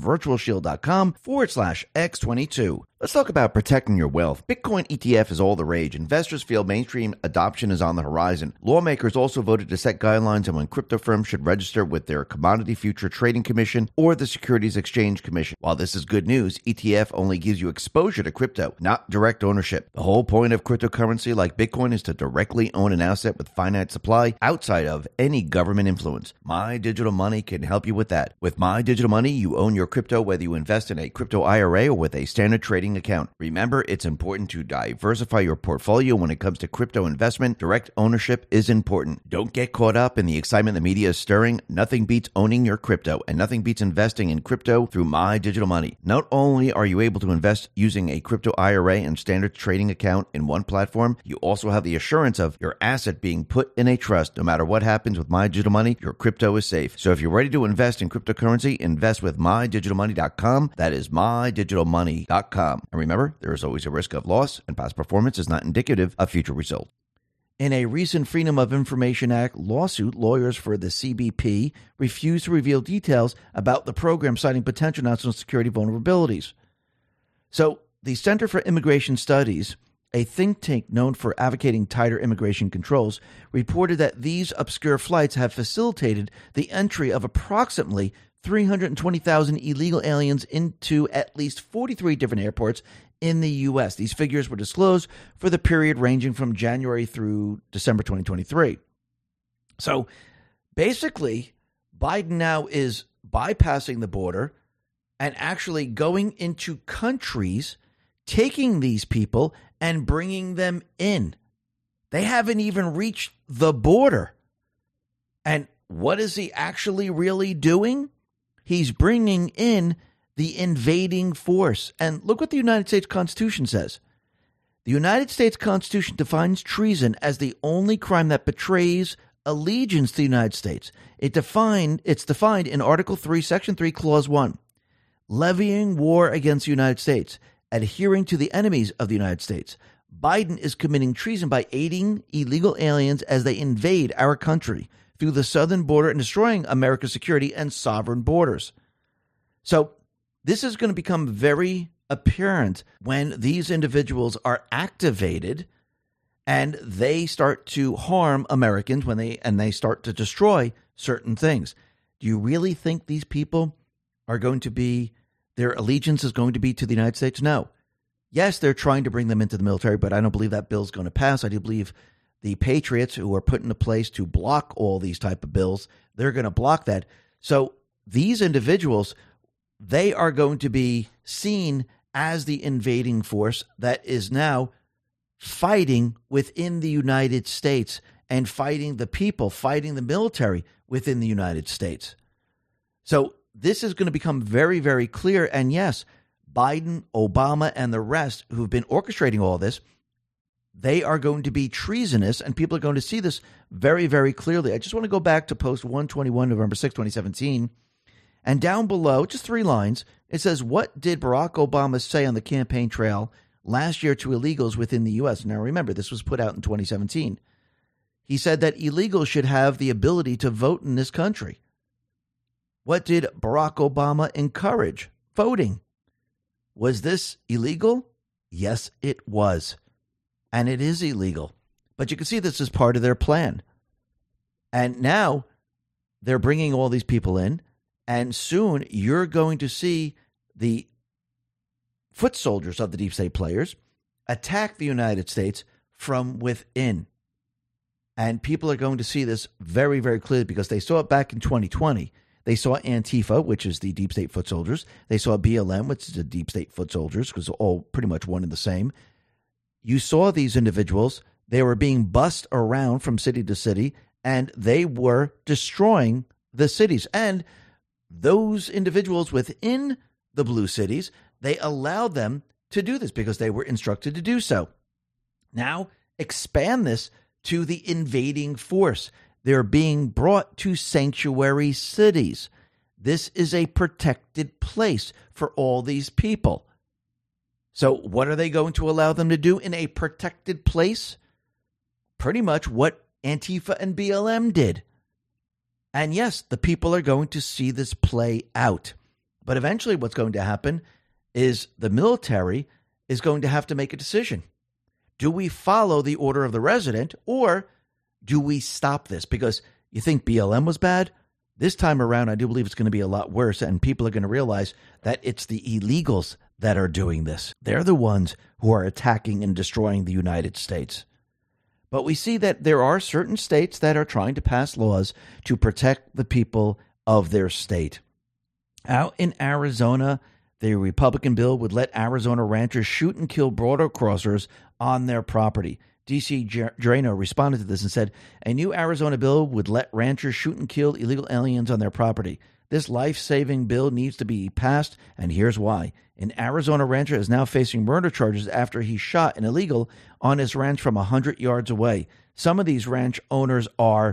virtualshield.com/X22. Let's talk about protecting your wealth. Bitcoin ETF is all the rage. Investors feel mainstream adoption is on the horizon. Lawmakers also voted to set guidelines on when crypto firms should register with their Commodity Future Trading Commission or the Securities Exchange Commission. While this is good news, ETF only gives you exposure to crypto, not direct ownership. The whole point of cryptocurrency like Bitcoin is to directly own an asset with finite supply outside of any government influence. My Digital Money can help you with that. With My Digital Money, you own your crypto whether you invest in a crypto IRA or with a standard trading account. Remember, it's important to diversify your portfolio when it comes to crypto investment. Direct ownership is important. Don't get caught up in the excitement the media is stirring. Nothing beats owning your crypto, and nothing beats investing in crypto through My Digital Money. Not only are you able to invest using a crypto IRA and standard trading account in one platform, you also have the assurance of your asset being put in a trust. No matter what happens with My Digital Money, your crypto is safe. So if you're ready to invest in cryptocurrency, invest with MyDigitalMoney.com. That is MyDigitalMoney.com. And remember, there is always a risk of loss, and past performance is not indicative of future results. In a recent Freedom of Information Act lawsuit, lawyers for the CBP refused to reveal details about the program, citing potential national security vulnerabilities. So, the Center for Immigration Studies, a think tank known for advocating tighter immigration controls, reported that these obscure flights have facilitated the entry of approximately 320,000 illegal aliens into at least 43 different airports in the U.S. These figures were disclosed for the period ranging from January through December 2023. So basically, Biden now is bypassing the border and actually going into countries, taking these people and bringing them in. They haven't even reached the border. And what is he actually really doing? He's bringing in the invading force. And look what the United States Constitution says. The United States Constitution defines treason as the only crime that betrays allegiance to the United States. It's defined in Article 3, Section 3, Clause 1. Levying war against the United States, adhering to the enemies of the United States. Biden is committing treason by aiding illegal aliens as they invade our country through the southern border and destroying America's security and sovereign borders. So this is going to become very apparent when these individuals are activated and they start to harm Americans when they start to destroy certain things. Do you really think these people are going to be, their allegiance is going to be to the United States? No. Yes, they're trying to bring them into the military, but I don't believe that bill's going to pass. I do believe the patriots who are put into place to block all these type of bills, they're going to block that. So these individuals, they are going to be seen as the invading force that is now fighting within the United States and fighting the people, fighting the military within the United States. So this is going to become very, very clear. And yes, Biden, Obama, and the rest who've been orchestrating all this, they are going to be treasonous, and people are going to see this very, very clearly. I just want to go back to post 121, November 6, 2017. And down below, just 3 lines, it says, what did Barack Obama say on the campaign trail last year to illegals within the U.S.? Now, remember, this was put out in 2017. He said that illegals should have the ability to vote in this country. What did Barack Obama encourage? Voting. Was this illegal? Yes, it was. and it is illegal. But you can see this is part of their plan. And now they're bringing all these people in, and soon you're going to see the foot soldiers of the deep state players attack the United States from within. And people are going to see this very, very clearly because they saw it back in 2020. They saw Antifa, which is the deep state foot soldiers. They saw BLM, which is the deep state foot soldiers, because all pretty much one and the same. You saw these individuals. They were being bussed around from city to city, and they were destroying the cities. And those individuals within the blue cities, they allowed them to do this because they were instructed to do so. Now, expand this to the invading force. They're being brought to sanctuary cities. This is a protected place for all these people. So what are they going to allow them to do in a protected place? Pretty much what Antifa and BLM did. And yes, the people are going to see this play out. But eventually what's going to happen is the military is going to have to make a decision. Do we follow the order of the resident, or do we stop this? Because you think BLM was bad? This time around, I do believe it's going to be a lot worse, and people are going to realize that it's the illegals that are doing this. They're the ones who are attacking and destroying the United States. But we see that there are certain states that are trying to pass laws to protect the people of their state. Out in Arizona, the Republican bill would let Arizona ranchers shoot and kill border crossers on their property. D.C. Drano responded to this and said, a new Arizona bill would let ranchers shoot and kill illegal aliens on their property. This life-saving bill needs to be passed, and here's why. An Arizona rancher is now facing murder charges after he shot an illegal on his ranch from 100 yards away. Some of these ranch owners are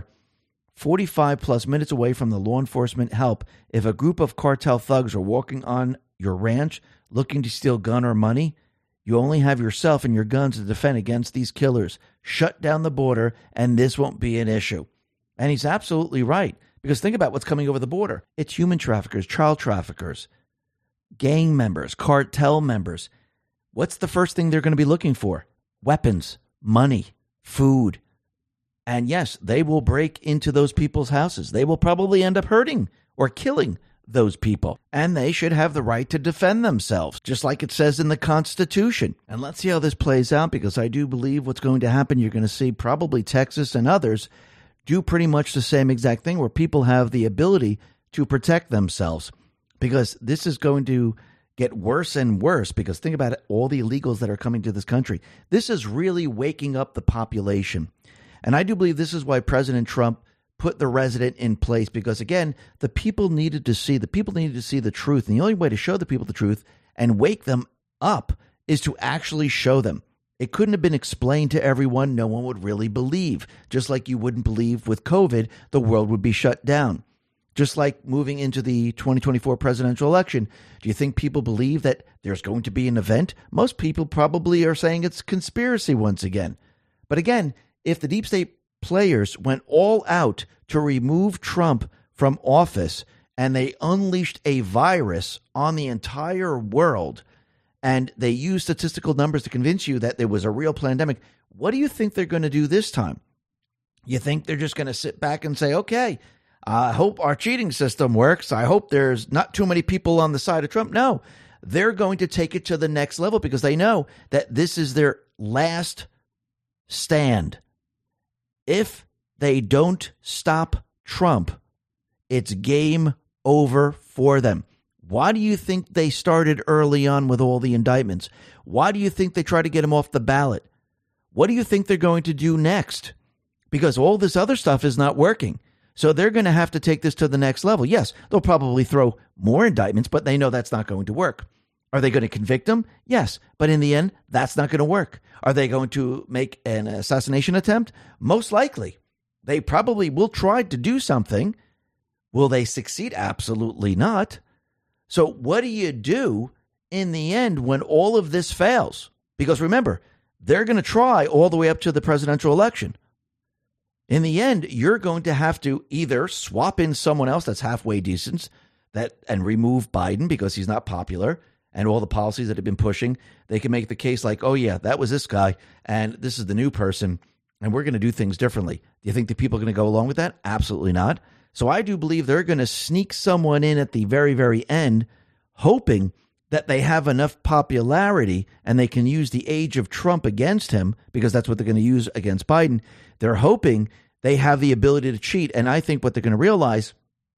45 plus minutes away from the law enforcement help. If a group of cartel thugs are walking on your ranch looking to steal gun or money, you only have yourself and your guns to defend against these killers. Shut down the border, and this won't be an issue. And he's absolutely right, because think about what's coming over the border. It's human traffickers, child traffickers, gang members, cartel members. What's the first thing they're going to be looking for? Weapons, money, food. And yes, they will break into those people's houses. They will probably end up hurting or killing those people. And they should have the right to defend themselves, just like it says in the Constitution. And let's see how this plays out, because I do believe what's going to happen, you're going to see probably Texas and others do pretty much the same exact thing, where people have the ability to protect themselves, because this is going to get worse and worse. Because think about it, all the illegals that are coming to this country. This is really waking up the population. And I do believe this is why President Trump put the resident in place, because again, the people needed to see the truth. And the only way to show the people the truth and wake them up is to actually show them. It couldn't have been explained to everyone. No one would really believe. Just like you wouldn't believe with COVID, the world would be shut down. Just like moving into the 2024 presidential election. Do you think people believe that there's going to be an event? Most people probably are saying it's conspiracy once again. But again, if the deep state players went all out to remove Trump from office, and they unleashed a virus on the entire world, and they used statistical numbers to convince you that there was a real pandemic, what do you think they're going to do this time? You think they're just going to sit back and say, okay, I hope our cheating system works. I hope there's not too many people on the side of Trump. No, they're going to take it to the next level, because they know that this is their last stand. If they don't stop Trump, it's game over for them. Why do you think they started early on with all the indictments? Why do you think they try to get him off the ballot? What do you think they're going to do next? Because all this other stuff is not working. So they're going to have to take this to the next level. Yes, they'll probably throw more indictments, but they know that's not going to work. Are they going to convict him? Yes, but in the end, that's not going to work. Are they going to make an assassination attempt? Most likely. They probably will try to do something. Will they succeed? Absolutely not. So what do you do in the end when all of this fails? Because remember, they're going to try all the way up to the presidential election. In the end, you're going to have to either swap in someone else that's halfway decent and remove Biden because he's not popular, and all the policies that have been pushing, they can make the case like, oh yeah, that was this guy and this is the new person and we're going to do things differently. Do you think the people are going to go along with that? Absolutely not. So I do believe they're going to sneak someone in at the very, very end, hoping that they have enough popularity and they can use the age of Trump against him, because that's what they're going to use against Biden. They're hoping they have the ability to cheat. And I think what they're going to realize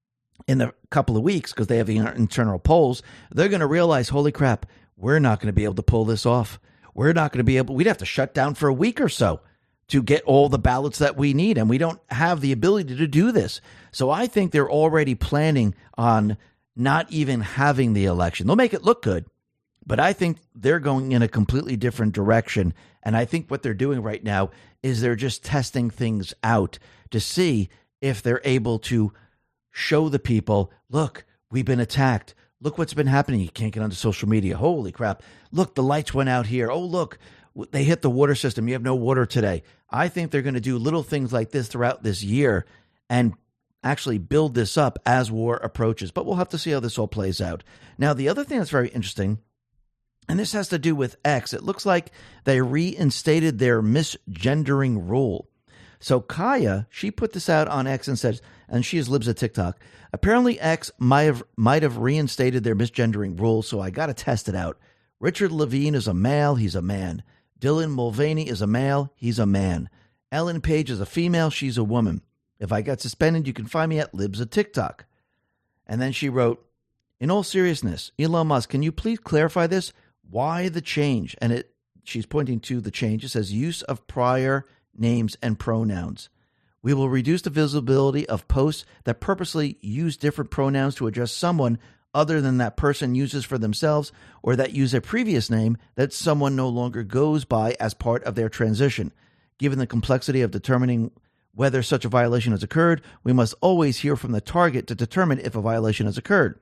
in a couple of weeks, because they have the internal polls, they're going to realize, holy crap, we're not going to be able to pull this off. We're not going to be able, we'd have to shut down for a week or so to get all the ballots that we need. And we don't have the ability to do this. So I think they're already planning on not even having the election. They'll make it look good, but I think they're going in a completely different direction. And I think what they're doing right now is they're just testing things out to see if they're able to show the people, look, we've been attacked. Look what's been happening. You can't get onto social media. Holy crap. Look, the lights went out here. Oh, look, they hit the water system. You have no water today. I think they're going to do little things like this throughout this year and actually build this up as war approaches. But we'll have to see how this all plays out. Now, the other thing that's very interesting, and this has to do with X, it looks like they reinstated their misgendering rule. So Kaya, she put this out on X and says, and she lives at TikTok, apparently X might have reinstated their misgendering rule, so I got to test it out. Richard Levine is a male, he's a man. Dylan Mulvaney is a male, he's a man. Ellen Page is a female, she's a woman. If I got suspended, you can find me at Libs of TikTok. And then she wrote, in all seriousness, Elon Musk, can you please clarify this? Why the change? And she's pointing to the change. It says use of prior names and pronouns. We will reduce the visibility of posts that purposely use different pronouns to address someone other than that person uses for themselves, or that use a previous name that someone no longer goes by as part of their transition. Given the complexity of determining whether such a violation has occurred, we must always hear from the target to determine if a violation has occurred.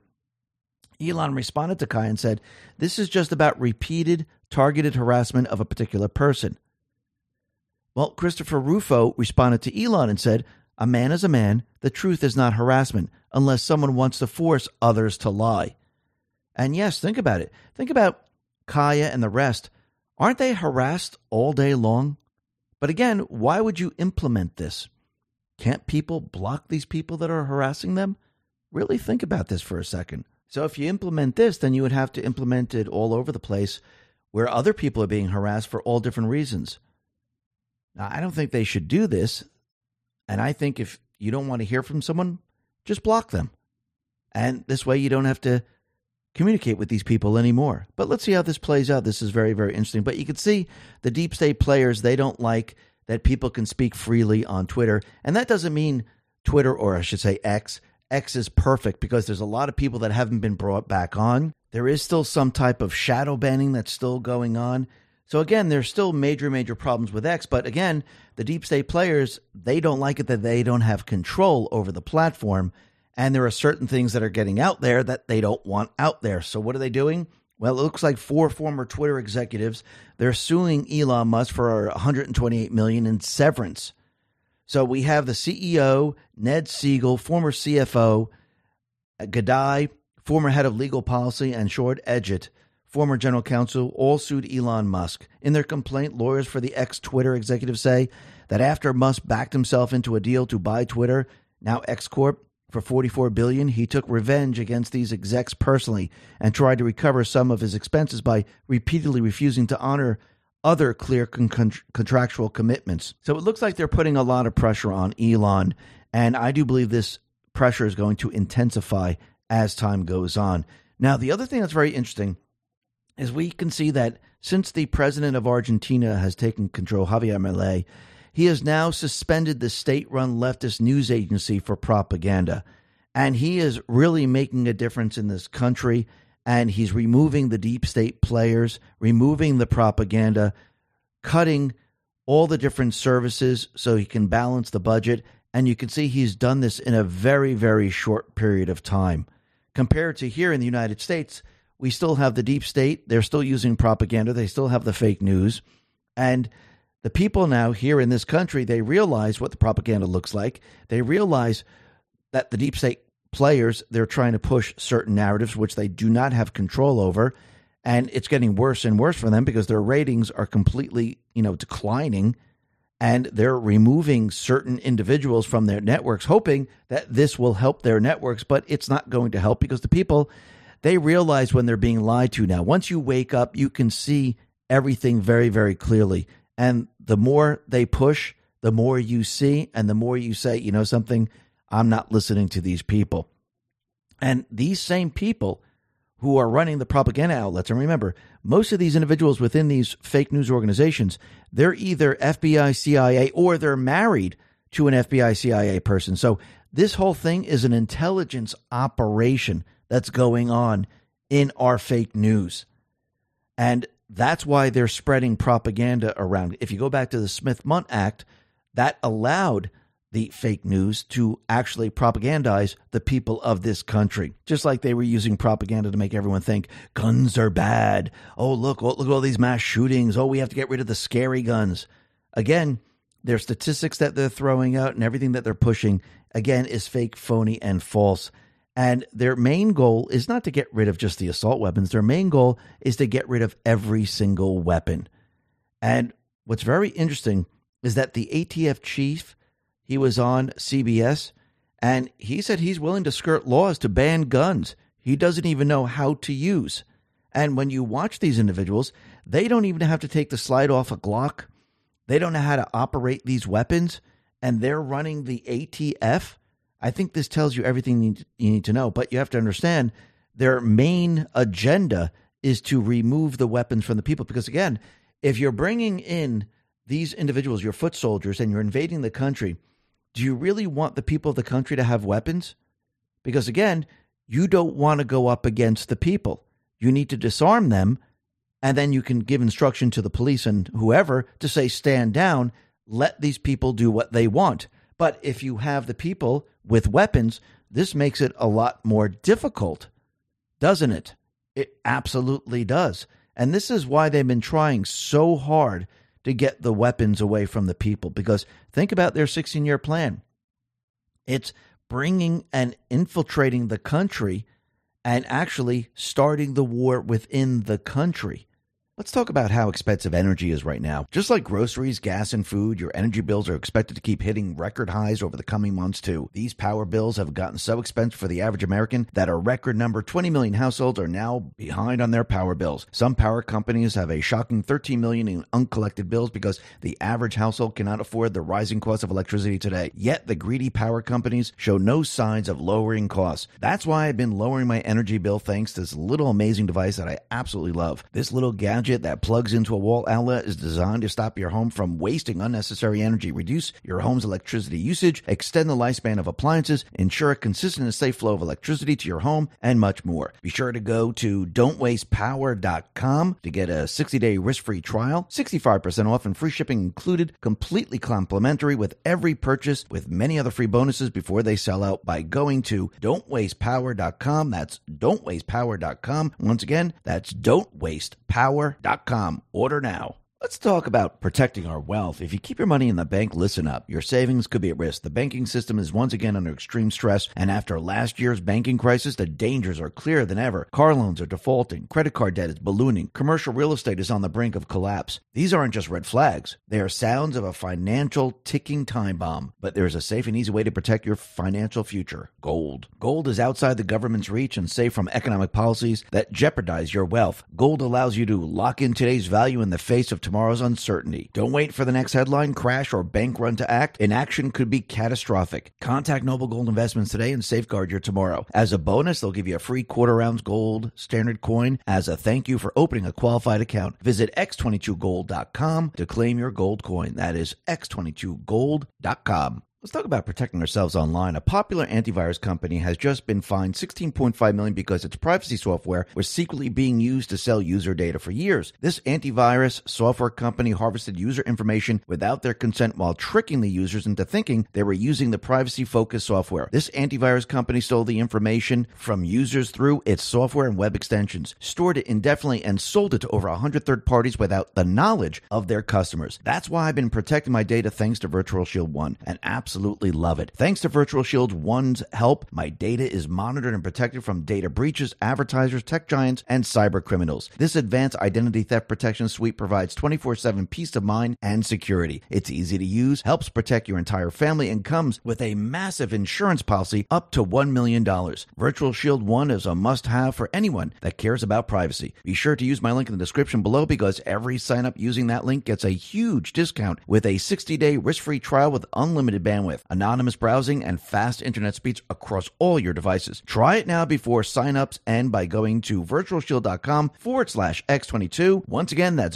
Elon responded to Kai and said, this is just about repeated, targeted harassment of a particular person. Well, Christopher Rufo responded to Elon and said, a man is a man. The truth is not harassment unless someone wants to force others to lie. And yes, think about it. Think about Kaya and the rest. Aren't they harassed all day long? But again, why would you implement this? Can't people block these people that are harassing them? Really think about this for a second. So if you implement this, then you would have to implement it all over the place where other people are being harassed for all different reasons. Now, I don't think they should do this. And I think if you don't want to hear from someone, just block them. And this way you don't have to communicate with these people anymore. But let's see how this plays out. This is very, very interesting. But you can see the deep state players, they don't like that people can speak freely on Twitter. And that doesn't mean Twitter, or I should say X. X is perfect because there's a lot of people that haven't been brought back on. There is still some type of shadow banning that's still going on. So again, there's still major, major problems with X. But again, the deep state players, they don't like it that they don't have control over the platform. And there are certain things that are getting out there that they don't want out there. So what are they doing? Well, it looks like 4 former Twitter executives, they're suing Elon Musk for $128 million in severance. So we have the CEO, Ned Siegel, former CFO, Gadai, former head of legal policy, and Short Edgett, former general counsel, all sued Elon Musk. In their complaint, lawyers for the ex-Twitter executives say that after Musk backed himself into a deal to buy Twitter, now X Corp, for $44 billion, he took revenge against these execs personally and tried to recover some of his expenses by repeatedly refusing to honor other clear contractual commitments. So it looks like they're putting a lot of pressure on Elon, and I do believe this pressure is going to intensify as time goes on. Now, the other thing that's very interesting is we can see that since the president of Argentina has taken control, Javier Milei, he has now suspended the state-run leftist news agency for propaganda. And he is really making a difference in this country. And he's removing the deep state players, removing the propaganda, cutting all the different services so he can balance the budget. And you can see he's done this in a very, very short period of time. Compared to here in the United States, we still have the deep state. They're still using propaganda. They still have the fake news. And the people now here in this country, they realize what the propaganda looks like. They realize that the deep state players, they're trying to push certain narratives which they do not have control over. And it's getting worse and worse for them because their ratings are completely, declining. And they're removing certain individuals from their networks, hoping that this will help their networks. But it's not going to help because the people, they realize when they're being lied to now. Once you wake up, you can see everything very, very clearly. And the more they push, the more you see, and the more you say, something, I'm not listening to these people. And these same people who are running the propaganda outlets, and remember, most of these individuals within these fake news organizations, they're either FBI, CIA, or they're married to an FBI, CIA person. So this whole thing is an intelligence operation that's going on in our fake news. And that's why they're spreading propaganda around. If you go back to the Smith-Mundt Act, that allowed the fake news to actually propagandize the people of this country, just like they were using propaganda to make everyone think guns are bad. Oh, look at all these mass shootings. Oh, we have to get rid of the scary guns. Again, their statistics that they're throwing out and everything that they're pushing, again, is fake, phony, and false. And their main goal is not to get rid of just the assault weapons. Their main goal is to get rid of every single weapon. And what's very interesting is that the ATF chief, he was on CBS, and he said he's willing to skirt laws to ban guns he doesn't even know how to use. And when you watch these individuals, they don't even have to take the slide off a Glock. They don't know how to operate these weapons, and they're running the ATF. I think this tells you everything you need to know, but you have to understand their main agenda is to remove the weapons from the people. Because again, if you're bringing in these individuals, your foot soldiers, and you're invading the country, do you really want the people of the country to have weapons? Because again, you don't want to go up against the people. You need to disarm them, and then you can give instruction to the police and whoever to say, stand down, let these people do what they want. But if you have the people with weapons, this makes it a lot more difficult, doesn't it? It absolutely does. And this is why they've been trying so hard to get the weapons away from the people. Because think about their 16-year plan. It's bringing and infiltrating the country and actually starting the war within the country. Let's talk about how expensive energy is right now. Just like groceries, gas, and food, your energy bills are expected to keep hitting record highs over the coming months, too. These power bills have gotten so expensive for the average American that a record number, 20 million households, are now behind on their power bills. Some power companies have a shocking 13 million in uncollected bills because the average household cannot afford the rising cost of electricity today. Yet the greedy power companies show no signs of lowering costs. That's why I've been lowering my energy bill thanks to this little amazing device that I absolutely love. This little gadget that plugs into a wall outlet is designed to stop your home from wasting unnecessary energy, reduce your home's electricity usage, extend the lifespan of appliances, ensure a consistent and safe flow of electricity to your home, and much more. Be sure to go to don'twastepower.com to get a 60-day risk-free trial, 65% off and free shipping included, completely complimentary with every purchase, with many other free bonuses before they sell out by going to don'twastepower.com. That's don'twastepower.com. Once again, that's don'twastepower.com. Order now. Let's talk about protecting our wealth. If you keep your money in the bank, listen up. Your savings could be at risk. The banking system is once again under extreme stress, and after last year's banking crisis, the dangers are clearer than ever. Car loans are defaulting, credit card debt is ballooning, commercial real estate is on the brink of collapse. These aren't just red flags. They are sounds of a financial ticking time bomb. But there is a safe and easy way to protect your financial future: gold. Gold is outside the government's reach and safe from economic policies that jeopardize your wealth. Gold allows you to lock in today's value in the face of tomorrow's uncertainty. Don't wait for the next headline, crash, or bank run to act. Inaction could be catastrophic. Contact Noble Gold Investments today and safeguard your tomorrow. As a bonus, they'll give you a free quarter-ounce gold standard coin as a thank you for opening a qualified account. Visit x22gold.com to claim your gold coin. That is x22gold.com. Let's talk about protecting ourselves online. A popular antivirus company has just been fined $16.5 million because its privacy software was secretly being used to sell user data for years. This antivirus software company harvested user information without their consent while tricking the users into thinking they were using the privacy-focused software. This antivirus company stole the information from users through its software and web extensions, stored it indefinitely, and sold it to over 100 third parties without the knowledge of their customers. That's why I've been protecting my data thanks to Virtual Shield 1, an app absolutely love it. Thanks to Virtual Shield One's help, my data is monitored and protected from data breaches, advertisers, tech giants, and cyber criminals. This advanced identity theft protection suite provides 24/7 peace of mind and security. It's easy to use, helps protect your entire family, and comes with a massive insurance policy up to $1 million. Virtual Shield One is a must-have for anyone that cares about privacy. Be sure to use my link in the description below because every sign-up using that link gets a huge discount with a 60-day risk-free trial with unlimited bandwidth, anonymous browsing, and fast internet speeds across all your devices. Try it now before sign-ups end by going to virtualshield.com/X22. Once again, that's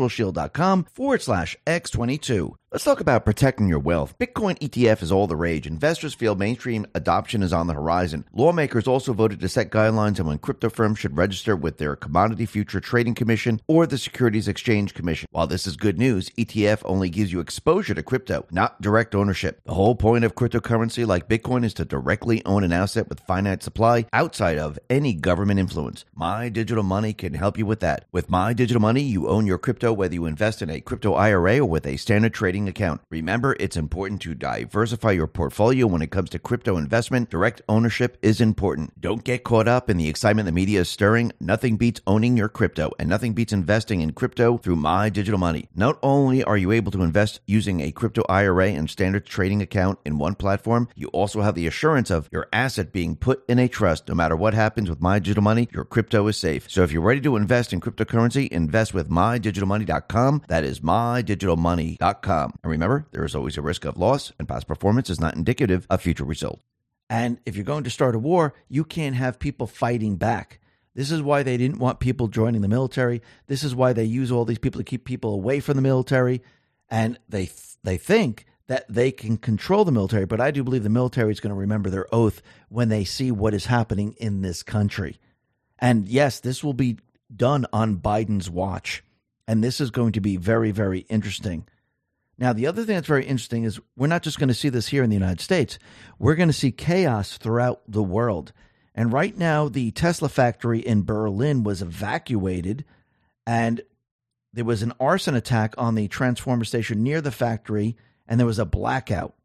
virtualshield.com/X22. Let's talk about protecting your wealth. Bitcoin ETF is all the rage. Investors feel mainstream adoption is on the horizon. Lawmakers also voted to set guidelines on when crypto firms should register with their Commodity Future Trading Commission or the Securities Exchange Commission. While this is good news, ETF only gives you exposure to crypto, not direct ownership. The whole point of cryptocurrency like Bitcoin is to directly own an asset with finite supply outside of any government influence. My Digital Money can help you with that. With My Digital Money, you own your crypto whether you invest in a crypto IRA or with a standard trading account. Remember, it's important to diversify your portfolio when it comes to crypto investment. Direct ownership is important. Don't get caught up in the excitement the media is stirring. Nothing beats owning your crypto, and nothing beats investing in crypto through My Digital Money. Not only are you able to invest using a crypto IRA and standard trading account in one platform, you also have the assurance of your asset being put in a trust. No matter what happens with My Digital Money, your crypto is safe. So if you're ready to invest in cryptocurrency, invest with MyDigitalMoney.com. That is MyDigitalMoney.com. And remember, there is always a risk of loss, and past performance is not indicative of future results. And if you're going to start a war, you can't have people fighting back. This is why they didn't want people joining the military. This is why they use all these people to keep people away from the military. And they think that they can control the military. But I do believe the military is going to remember their oath when they see what is happening in this country. And yes, this will be done on Biden's watch. And this is going to be very, very interesting. Now, the other thing that's very interesting is we're not just going to see this here in the United States. We're going to see chaos throughout the world. And right now, the Tesla factory in Berlin was evacuated, and there was an arson attack on the transformer station near the factory, and there was a blackout.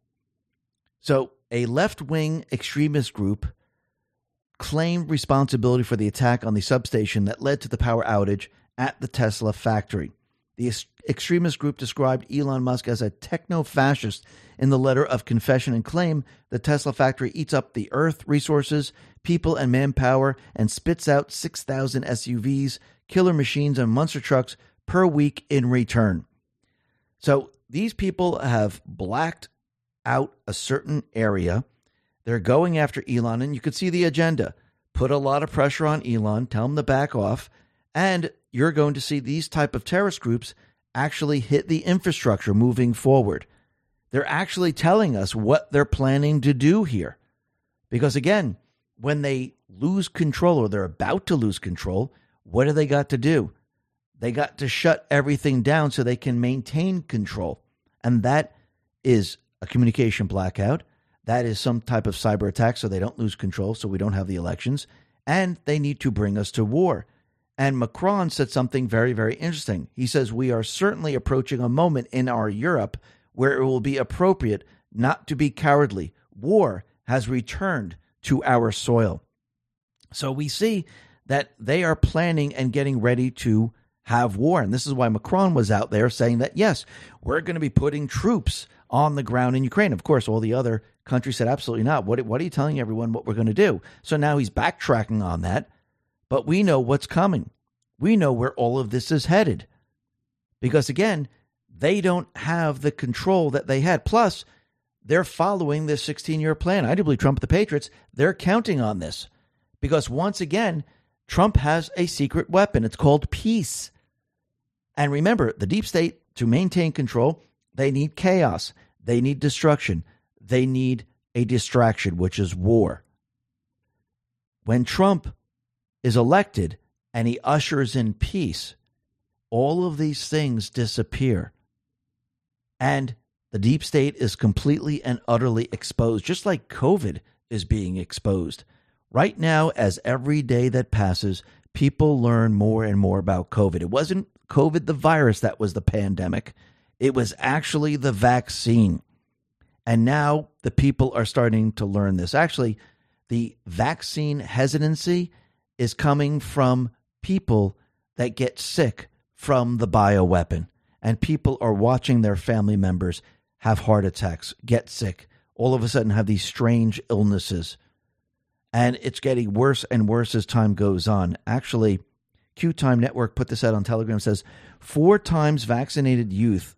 So a left-wing extremist group claimed responsibility for the attack on the substation that led to the power outage at the Tesla factory. The extremist group described Elon Musk as a techno-fascist in the letter of confession and claimed the Tesla factory eats up the earth resources, people, and manpower and spits out 6,000 SUVs, killer machines, and monster trucks per week in return. So these people have blacked out a certain area. They're going after Elon, and you could see the agenda. Put a lot of pressure on Elon, tell him to back off, and you're going to see these type of terrorist groups actually hit the infrastructure moving forward. They're actually telling us what they're planning to do here. Because again, when they lose control or they're about to lose control, what do they got to do? They got to shut everything down so they can maintain control. And that is a communication blackout. That is some type of cyber attack so they don't lose control, so we don't have the elections. And they need to bring us to war. And Macron said something very, very interesting. He says, we are certainly approaching a moment in our Europe where it will be appropriate not to be cowardly. War has returned to our soil. So we see that they are planning and getting ready to have war. And this is why Macron was out there saying that, yes, we're going to be putting troops on the ground in Ukraine. Of course, all the other countries said, absolutely not. What are you telling everyone what we're going to do? So now he's backtracking on that. But we know what's coming. We know where all of this is headed. Because, again, they don't have the control that they had. Plus, they're following this 16-year plan. I do believe Trump and the Patriots, they're counting on this. Because, once again, Trump has a secret weapon. It's called peace. And remember, the deep state, to maintain control, they need chaos. They need destruction. They need a distraction, which is war. When Trump is elected and he ushers in peace, all of these things disappear. And the deep state is completely and utterly exposed, just like COVID is being exposed. Right now, as every day that passes, people learn more and more about COVID. It wasn't COVID, the virus, that was the pandemic. It was actually the vaccine. And now the people are starting to learn this. Actually, the vaccine hesitancy is coming from people that get sick from the bioweapon. And people are watching their family members have heart attacks, get sick, all of a sudden have these strange illnesses. And it's getting worse and worse as time goes on. Actually, Q Time Network put this out on Telegram, says 4 times vaccinated youth,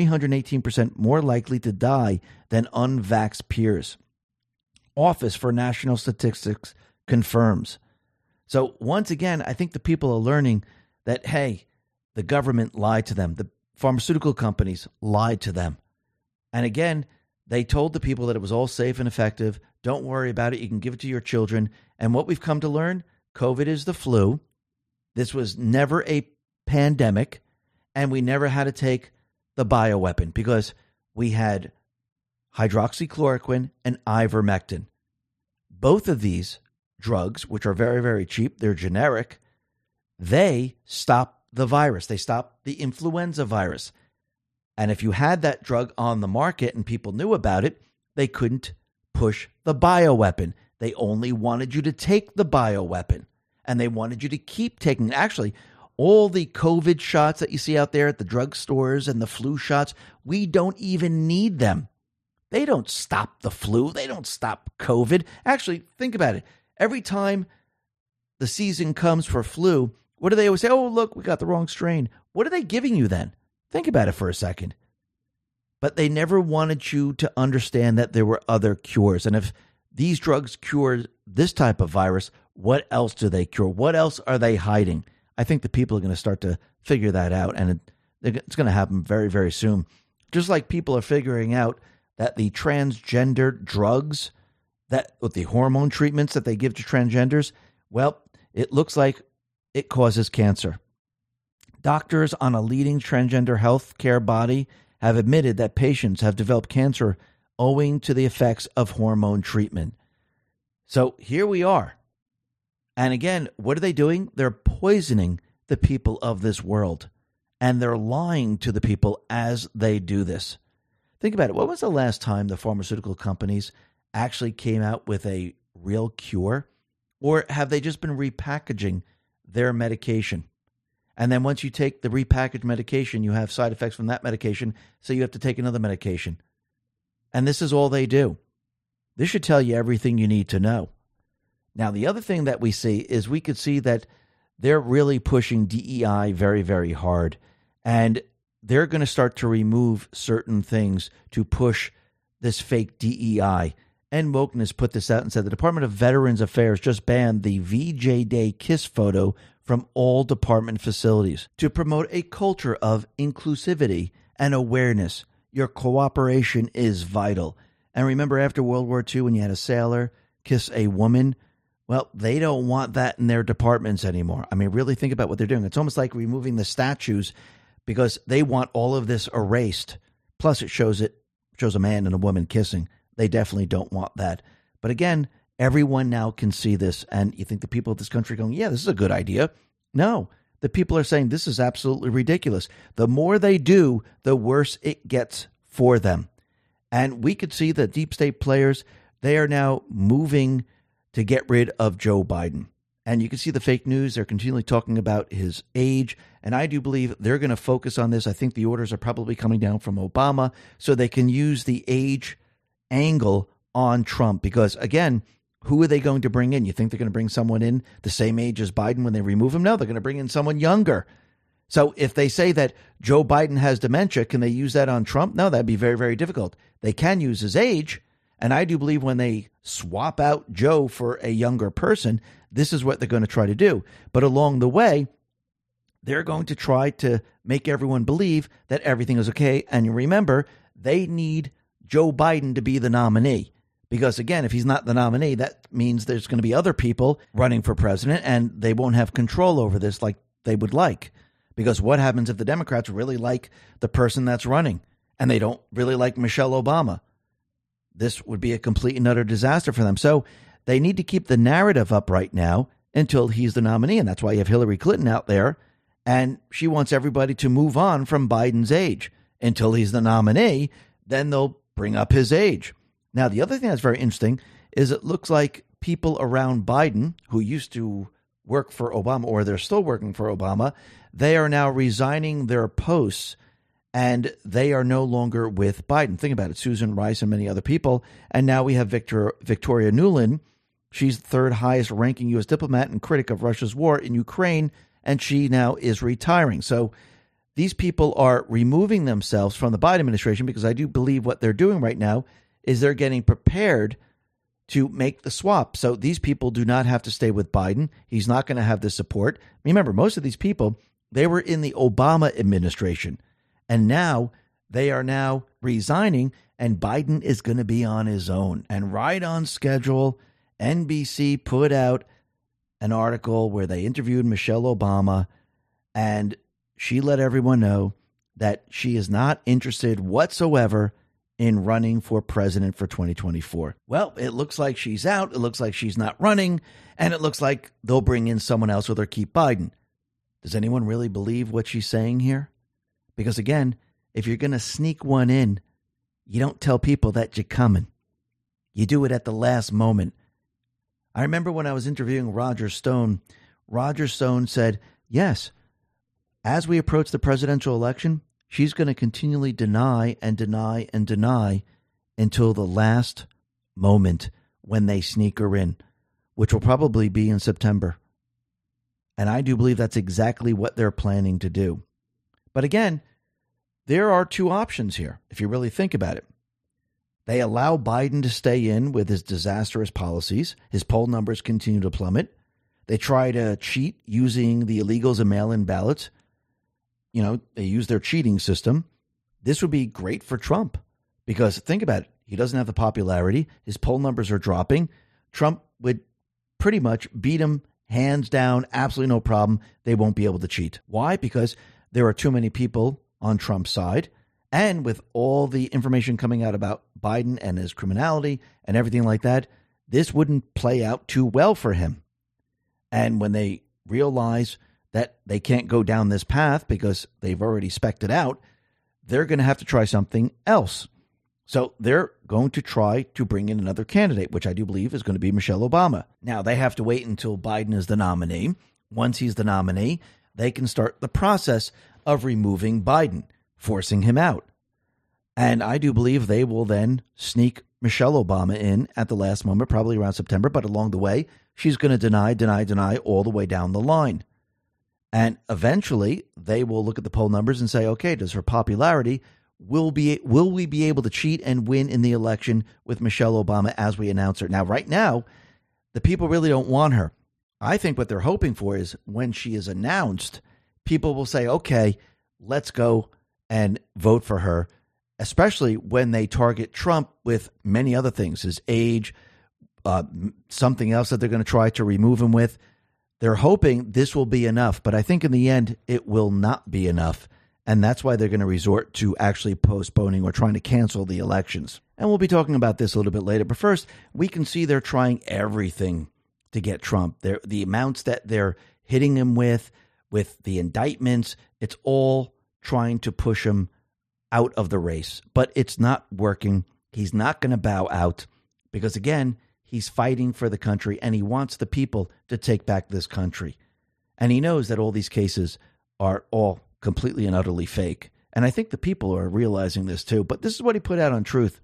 318% more likely to die than unvaxxed peers. Office for National Statistics confirms. So once again, I think the people are learning that, hey, the government lied to them. The pharmaceutical companies lied to them. And again, they told the people that it was all safe and effective. Don't worry about it. You can give it to your children. And what we've come to learn, COVID is the flu. This was never a pandemic. And we never had to take the bioweapon because we had hydroxychloroquine and ivermectin. Both of these drugs, which are very, very cheap, they're generic, they stop the virus. They stop the influenza virus. And if you had that drug on the market and people knew about it, they couldn't push the bioweapon. They only wanted you to take the bioweapon. And they wanted you to keep taking it. Actually, all the COVID shots that you see out there at the drugstores and the flu shots, we don't even need them. They don't stop the flu. They don't stop COVID. Actually, think about it. Every time the season comes for flu, what do they always say? Oh, look, we got the wrong strain. What are they giving you then? Think about it for a second. But they never wanted you to understand that there were other cures. And if these drugs cure this type of virus, what else do they cure? What else are they hiding? I think the people are going to start to figure that out. And it's going to happen very, very soon. Just like people are figuring out that the transgender drugs, that with the hormone treatments that they give to transgenders, well, it looks like it causes cancer. Doctors on a leading transgender health care body have admitted that patients have developed cancer owing to the effects of hormone treatment. So here we are. And again, what are they doing? They're poisoning the people of this world. And they're lying to the people as they do this. Think about it. When was the last time the pharmaceutical companies actually came out with a real cure? Or have they just been repackaging their medication? And then once you take the repackaged medication, you have side effects from that medication, so you have to take another medication. And this is all they do. This should tell you everything you need to know. Now, the other thing that we see is we could see that they're really pushing DEI very, very hard. And they're going to start to remove certain things to push this fake DEI. And Wokeness put this out and said the Department of Veterans Affairs just banned the VJ Day kiss photo from all department facilities to promote a culture of inclusivity and awareness. Your cooperation is vital. And remember after World War II when you had a sailor kiss a woman? Well, they don't want that in their departments anymore. I mean, really think about what they're doing. It's almost like removing the statues because they want all of this erased. Plus, it shows a man and a woman kissing. They definitely don't want that. But again, everyone now can see this. And you think the people of this country are going, yeah, this is a good idea. No, the people are saying this is absolutely ridiculous. The more they do, the worse it gets for them. And we could see the deep state players, they are now moving to get rid of Joe Biden. And you can see the fake news. They're continually talking about his age. And I do believe they're going to focus on this. I think the orders are probably coming down from Obama so they can use the age angle on Trump. Because, again, who are they going to bring in? You think they're going to bring someone in the same age as Biden when they remove him? No, they're going to bring in someone younger. So if they say that Joe Biden has dementia, can they use that on Trump? No, that'd be very, very difficult. They can use his age. And I do believe when they swap out Joe for a younger person, this is what they're going to try to do. But along the way, they're going to try to make everyone believe that everything is okay. And you remember, they need Joe Biden to be the nominee. Because, again, if he's not the nominee, that means there's going to be other people running for president, and they won't have control over this like they would like. Because what happens if the Democrats really like the person that's running, and they don't really like Michelle Obama? This would be a complete and utter disaster for them. So they need to keep the narrative up right now until he's the nominee. And that's why you have Hillary Clinton out there. And she wants everybody to move on from Biden's age until he's the nominee. Then they'll bring up his age. Now, the other thing that's very interesting is it looks like people around Biden who used to work for Obama, or they're still working for Obama, they are now resigning their posts and they are no longer with Biden. Think about it, Susan Rice and many other people. And now we have Victoria Nuland. She's the third highest ranking U.S. diplomat and critic of Russia's war in Ukraine, and she now is retiring. So these people are removing themselves from the Biden administration because I do believe what they're doing right now is they're getting prepared to make the swap. So these people do not have to stay with Biden. He's not going to have the support. Remember, most of these people, they were in the Obama administration, and now they are now resigning, and Biden is going to be on his own. And right on schedule, NBC put out an article where they interviewed Michelle Obama, and she let everyone know that she is not interested whatsoever in running for president for 2024. Well, it looks like she's out. It looks like she's not running. And it looks like they'll bring in someone else or they'll keep Biden. Does anyone really believe what she's saying here? Because again, if you're going to sneak one in, you don't tell people that you're coming. You do it at the last moment. I remember when I was interviewing Roger Stone said, yes, as we approach the presidential election, she's going to continually deny and deny and deny until the last moment when they sneak her in, which will probably be in September. And I do believe that's exactly what they're planning to do. But again, there are two options here, if you really think about it. They allow Biden to stay in with his disastrous policies. His poll numbers continue to plummet. They try to cheat using the illegals and mail-in ballots. They use their cheating system. This would be great for Trump because think about it. He doesn't have the popularity. His poll numbers are dropping. Trump would pretty much beat him hands down. Absolutely no problem. They won't be able to cheat. Why? Because there are too many people on Trump's side. And with all the information coming out about Biden and his criminality and everything like that, this wouldn't play out too well for him. And when they realize that they can't go down this path because they've already specced it out, they're going to have to try something else. So they're going to try to bring in another candidate, which I do believe is going to be Michelle Obama. Now, they have to wait until Biden is the nominee. Once he's the nominee, they can start the process of removing Biden, forcing him out. And I do believe they will then sneak Michelle Obama in at the last moment, probably around September. But along the way, she's going to deny all the way down the line. And eventually, they will look at the poll numbers and say, okay, does her popularity, will we be able to cheat and win in the election with Michelle Obama as we announce her? Now, right now, the people really don't want her. I think what they're hoping for is when she is announced, people will say, okay, let's go and vote for her, especially when they target Trump with many other things, his age, something else that they're going to try to remove him with. They're hoping this will be enough, but I think in the end, it will not be enough. And that's why they're going to resort to actually postponing or trying to cancel the elections. And we'll be talking about this a little bit later. But first, we can see they're trying everything to get Trump. The amounts that they're hitting him with the indictments, it's all trying to push him out of the race. But it's not working. He's not going to bow out because, again, he's fighting for the country and he wants the people to take back this country. And he knows that all these cases are all completely and utterly fake. And I think the people are realizing this too. But this is what he put out on Truth.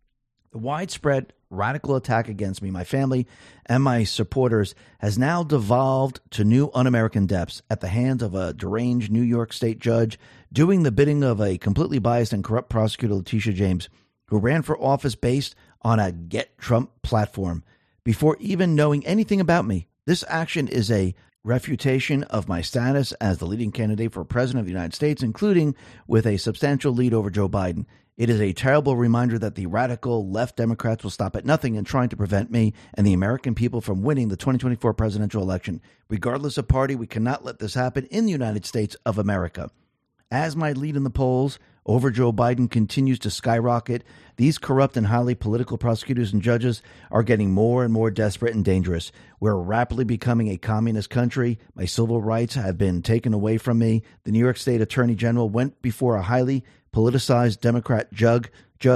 The widespread radical attack against me, my family, and my supporters has now devolved to new un-American depths at the hands of a deranged New York State judge doing the bidding of a completely biased and corrupt prosecutor, Letitia James, who ran for office based on a Get Trump platform before even knowing anything about me. This action is a refutation of my status as the leading candidate for president of the United States, including with a substantial lead over Joe Biden. It is a terrible reminder that the radical left Democrats will stop at nothing in trying to prevent me and the American people from winning the 2024 presidential election. Regardless of party, we cannot let this happen in the United States of America. As my lead in the polls over Joe Biden continues to skyrocket, these corrupt and highly political prosecutors and judges are getting more and more desperate and dangerous. We're rapidly becoming a communist country. My civil rights have been taken away from me. The New York State Attorney General went before a highly politicized Democrat judge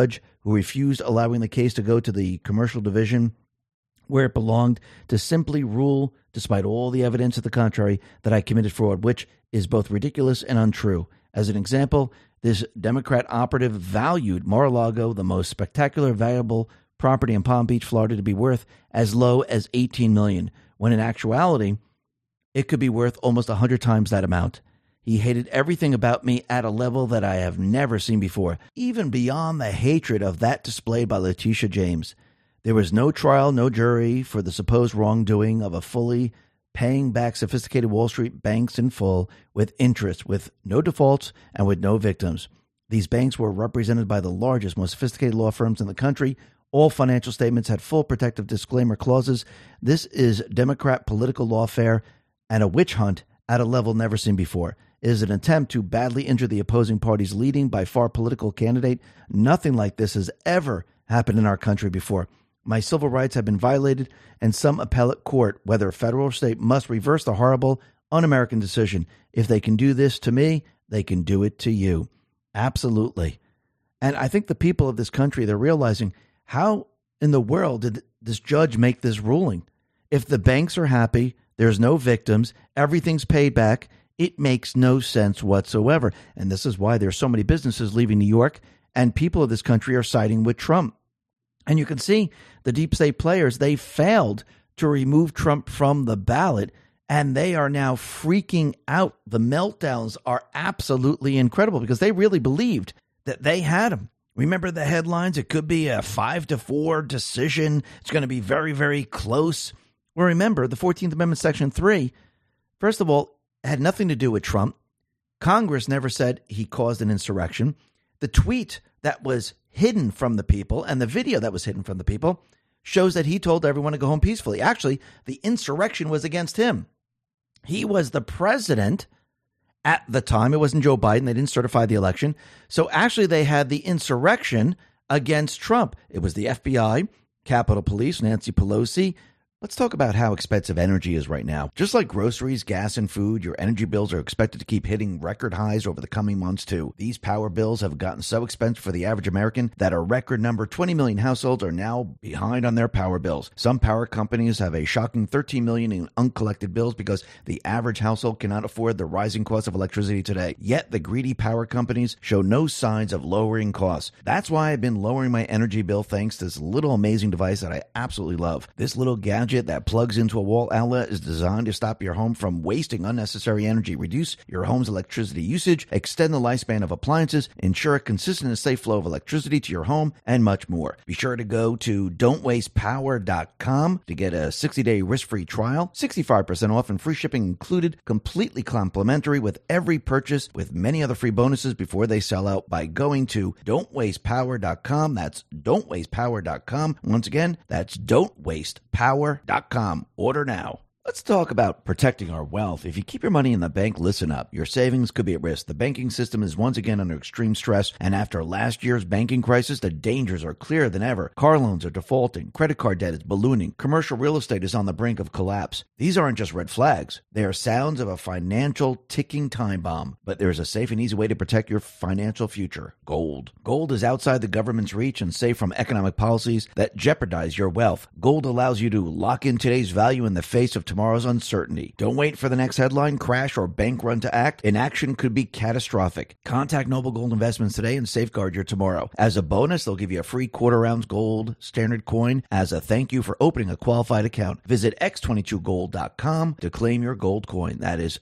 who refused allowing the case to go to the commercial division where it belonged to simply rule, despite all the evidence to the contrary, that I committed fraud, which is both ridiculous and untrue. As an example, this Democrat operative valued Mar-a-Lago, the most spectacular, valuable property in Palm Beach, Florida, to be worth as low as $18 million, when in actuality, it could be worth almost 100 times that amount. He hated everything about me at a level that I have never seen before, even beyond the hatred of that displayed by Letitia James. There was no trial, no jury for the supposed wrongdoing of a fully paying back sophisticated Wall Street banks in full with interest, with no defaults and with no victims. These banks were represented by the largest, most sophisticated law firms in the country. All financial statements had full protective disclaimer clauses. This is Democrat political lawfare and a witch hunt at a level never seen before. It is an attempt to badly injure the opposing party's leading, by far, political candidate. Nothing like this has ever happened in our country before. My civil rights have been violated, and some appellate court, whether federal or state, must reverse the horrible, un-American decision. If they can do this to me, they can do it to you. Absolutely. And I think the people of this country, they're realizing, how in the world did this judge make this ruling? If the banks are happy, there's no victims, everything's paid back, it makes no sense whatsoever. And this is why there's so many businesses leaving New York, and people of this country are siding with Trump. And you can see the deep state players, they failed to remove Trump from the ballot, and they are now freaking out. The meltdowns are absolutely incredible because they really believed that they had him. Remember the headlines? It could be a 5-4 decision. It's going to be very, very close. Well, remember, the 14th Amendment, Section 3, first of all, had nothing to do with Trump. Congress never said he caused an insurrection. The tweet that was hidden from the people and the video that was hidden from the people shows that he told everyone to go home peacefully. Actually, the insurrection was against him. He was the president at the time. It wasn't Joe Biden. They didn't certify the election. So actually, they had the insurrection against Trump. It was the FBI, Capitol Police, Nancy Pelosi. Let's talk about how expensive energy is right now. Just like groceries, gas, and food, your energy bills are expected to keep hitting record highs over the coming months, too. These power bills have gotten so expensive for the average American that a record number, 20 million households, are now behind on their power bills. Some power companies have a shocking 13 million in uncollected bills because the average household cannot afford the rising cost of electricity today. Yet the greedy power companies show no signs of lowering costs. That's why I've been lowering my energy bill thanks to this little amazing device that I absolutely love. This little gadget that plugs into a wall outlet is designed to stop your home from wasting unnecessary energy, reduce your home's electricity usage, extend the lifespan of appliances, ensure a consistent and safe flow of electricity to your home, and much more. Be sure to go to don'twastepower.com to get a 60-day risk-free trial, 65% off and free shipping included, completely complimentary with every purchase, with many other free bonuses before they sell out, by going to don'twastepower.com. That's don'twastepower.com. Once again, that's don'twastepower.com. Order now. Let's talk about protecting our wealth. If you keep your money in the bank, listen up. Your savings could be at risk. The banking system is once again under extreme stress, and after last year's banking crisis, the dangers are clearer than ever. Car loans are defaulting, credit card debt is ballooning, commercial real estate is on the brink of collapse. These aren't just red flags. They are sounds of a financial ticking time bomb. But there is a safe and easy way to protect your financial future: gold. Gold is outside the government's reach and safe from economic policies that jeopardize your wealth. Gold allows you to lock in today's value in the face of tomorrow's uncertainty. Don't wait for the next headline, crash, or bank run to act. Inaction could be catastrophic. Contact Noble Gold Investments today and safeguard your tomorrow. As a bonus, they'll give you a free quarter-ounce gold standard coin as a thank you for opening a qualified account. Visit x22gold.com to claim your gold coin. That is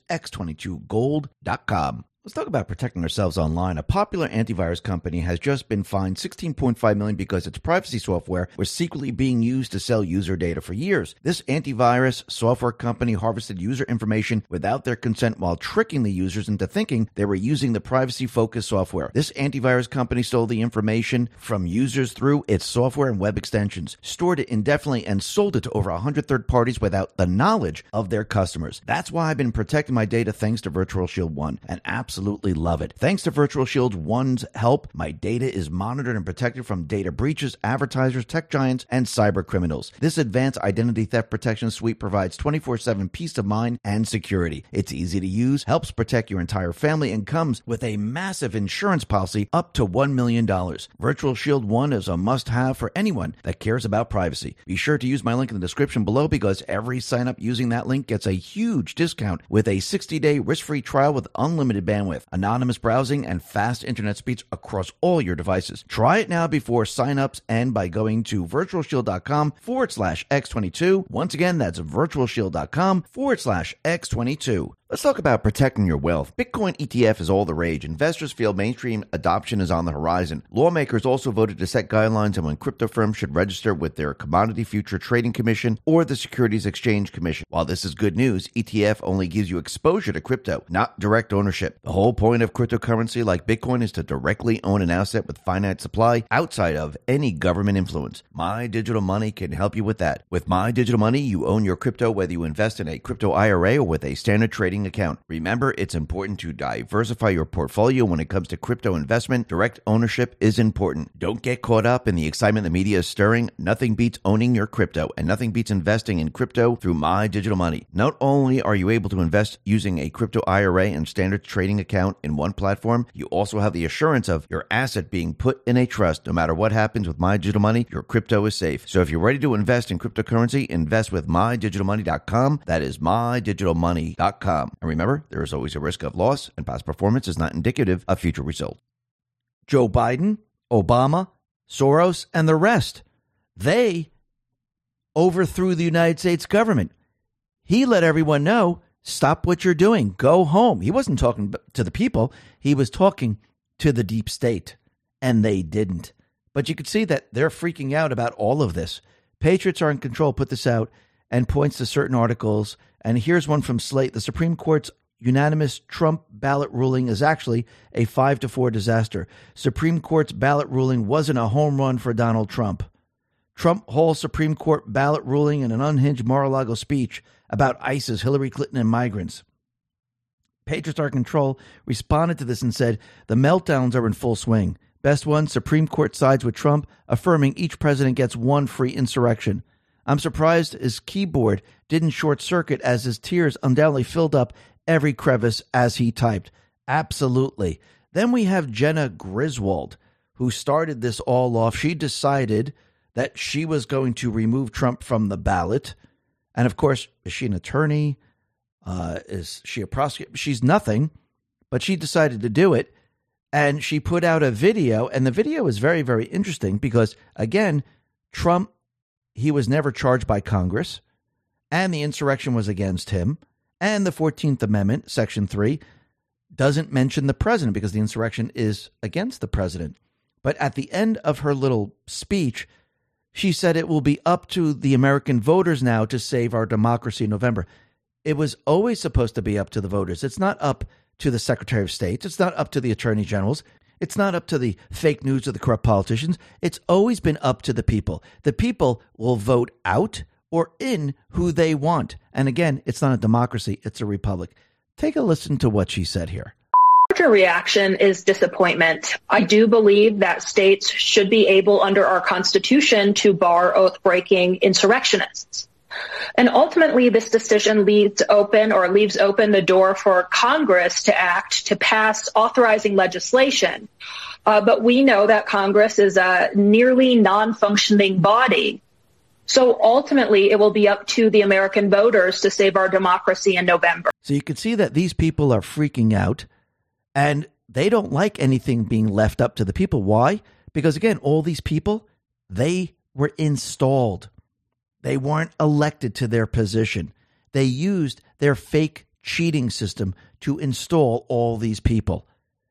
x22gold.com. Let's talk about protecting ourselves online. A popular antivirus company has just been fined $16.5 million because its privacy software was secretly being used to sell user data for years. This antivirus software company harvested user information without their consent while tricking the users into thinking they were using the privacy-focused software. This antivirus company stole the information from users through its software and web extensions, stored it indefinitely, and sold it to over 100 third parties without the knowledge of their customers. That's why I've been protecting my data thanks to Virtual Shield 1, an app absolutely love it. Thanks to Virtual Shield One's help, my data is monitored and protected from data breaches, advertisers, tech giants, and cyber criminals. This advanced identity theft protection suite provides 24/7 peace of mind and security. It's easy to use, helps protect your entire family, and comes with a massive insurance policy up to $1 million. Virtual Shield One is a must-have for anyone that cares about privacy. Be sure to use my link in the description below because every sign-up using that link gets a huge discount with a 60-day risk-free trial with unlimited bandwidth, anonymous browsing, and fast internet speeds across all your devices. Try it now before sign-ups end by going to virtualshield.com/X22. Once again, that's virtualshield.com/X22. Let's talk about protecting your wealth. Bitcoin ETF is all the rage. Investors feel mainstream adoption is on the horizon. Lawmakers also voted to set guidelines on when crypto firms should register with their Commodity Future Trading Commission or the Securities Exchange Commission. While this is good news, ETF only gives you exposure to crypto, not direct ownership. The whole point of cryptocurrency like Bitcoin is to directly own an asset with finite supply outside of any government influence. My Digital Money can help you with that. With My Digital Money, you own your crypto whether you invest in a crypto IRA or with a standard trading account. Remember, it's important to diversify your portfolio when it comes to crypto investment. Direct ownership is important. Don't get caught up in the excitement the media is stirring. Nothing beats owning your crypto, and nothing beats investing in crypto through My Digital Money. Not only are you able to invest using a crypto IRA and standard trading account in one platform, you also have the assurance of your asset being put in a trust. No matter what happens with My Digital Money, your crypto is safe. So if you're ready to invest in cryptocurrency, invest with MyDigitalMoney.com. That is MyDigitalMoney.com. And remember, there is always a risk of loss, and past performance is not indicative of future results. Joe Biden, Obama, Soros, and the rest, they overthrew the United States government. He let everyone know, stop what you're doing, go home. He wasn't talking to the people. He was talking to the deep state, and they didn't. But you could see that they're freaking out about all of this. Patriots Are in Control put this out and points to certain articles. And here's one from Slate. The Supreme Court's unanimous Trump ballot ruling is actually a 5-4 disaster. Supreme Court's ballot ruling wasn't a home run for Donald Trump. Trump holds Supreme Court ballot ruling in an unhinged Mar-a-Lago speech about ISIS, Hillary Clinton, and migrants. Patriots Are in Control responded to this and said, the meltdowns are in full swing. Best one, Supreme Court sides with Trump, affirming each president gets one free insurrection. I'm surprised his keyboard didn't short circuit as his tears undoubtedly filled up every crevice as he typed. Absolutely. Then we have Jenna Griswold, who started this all off. She decided that she was going to remove Trump from the ballot. And of course, is she an attorney? Is she a prosecutor? She's nothing, but she decided to do it. And she put out a video, and the video is very, very interesting because, again, Trump, he was never charged by Congress, and the insurrection was against him, and the 14th Amendment, Section 3, doesn't mention the president because the insurrection is against the president. But at the end of her little speech, she said it will be up to the American voters now to save our democracy in November. It was always supposed to be up to the voters. It's not up to the Secretary of State. It's not up to the Attorney Generals. It's not up to the fake news or the corrupt politicians. It's always been up to the people. The people will vote out or in who they want. And again, it's not a democracy. It's a republic. Take a listen to what she said here. Larger reaction is disappointment. I do believe that states should be able, under our Constitution, to bar oath-breaking insurrectionists. And ultimately, this decision leaves open the door for Congress to act to pass authorizing legislation. But we know that Congress is a nearly non-functioning body. So ultimately, it will be up to the American voters to save our democracy in November. So you can see that these people are freaking out, and they don't like anything being left up to the people. Why? Because, again, all these people, they were installed. They weren't elected to their position. They used their fake cheating system to install all these people.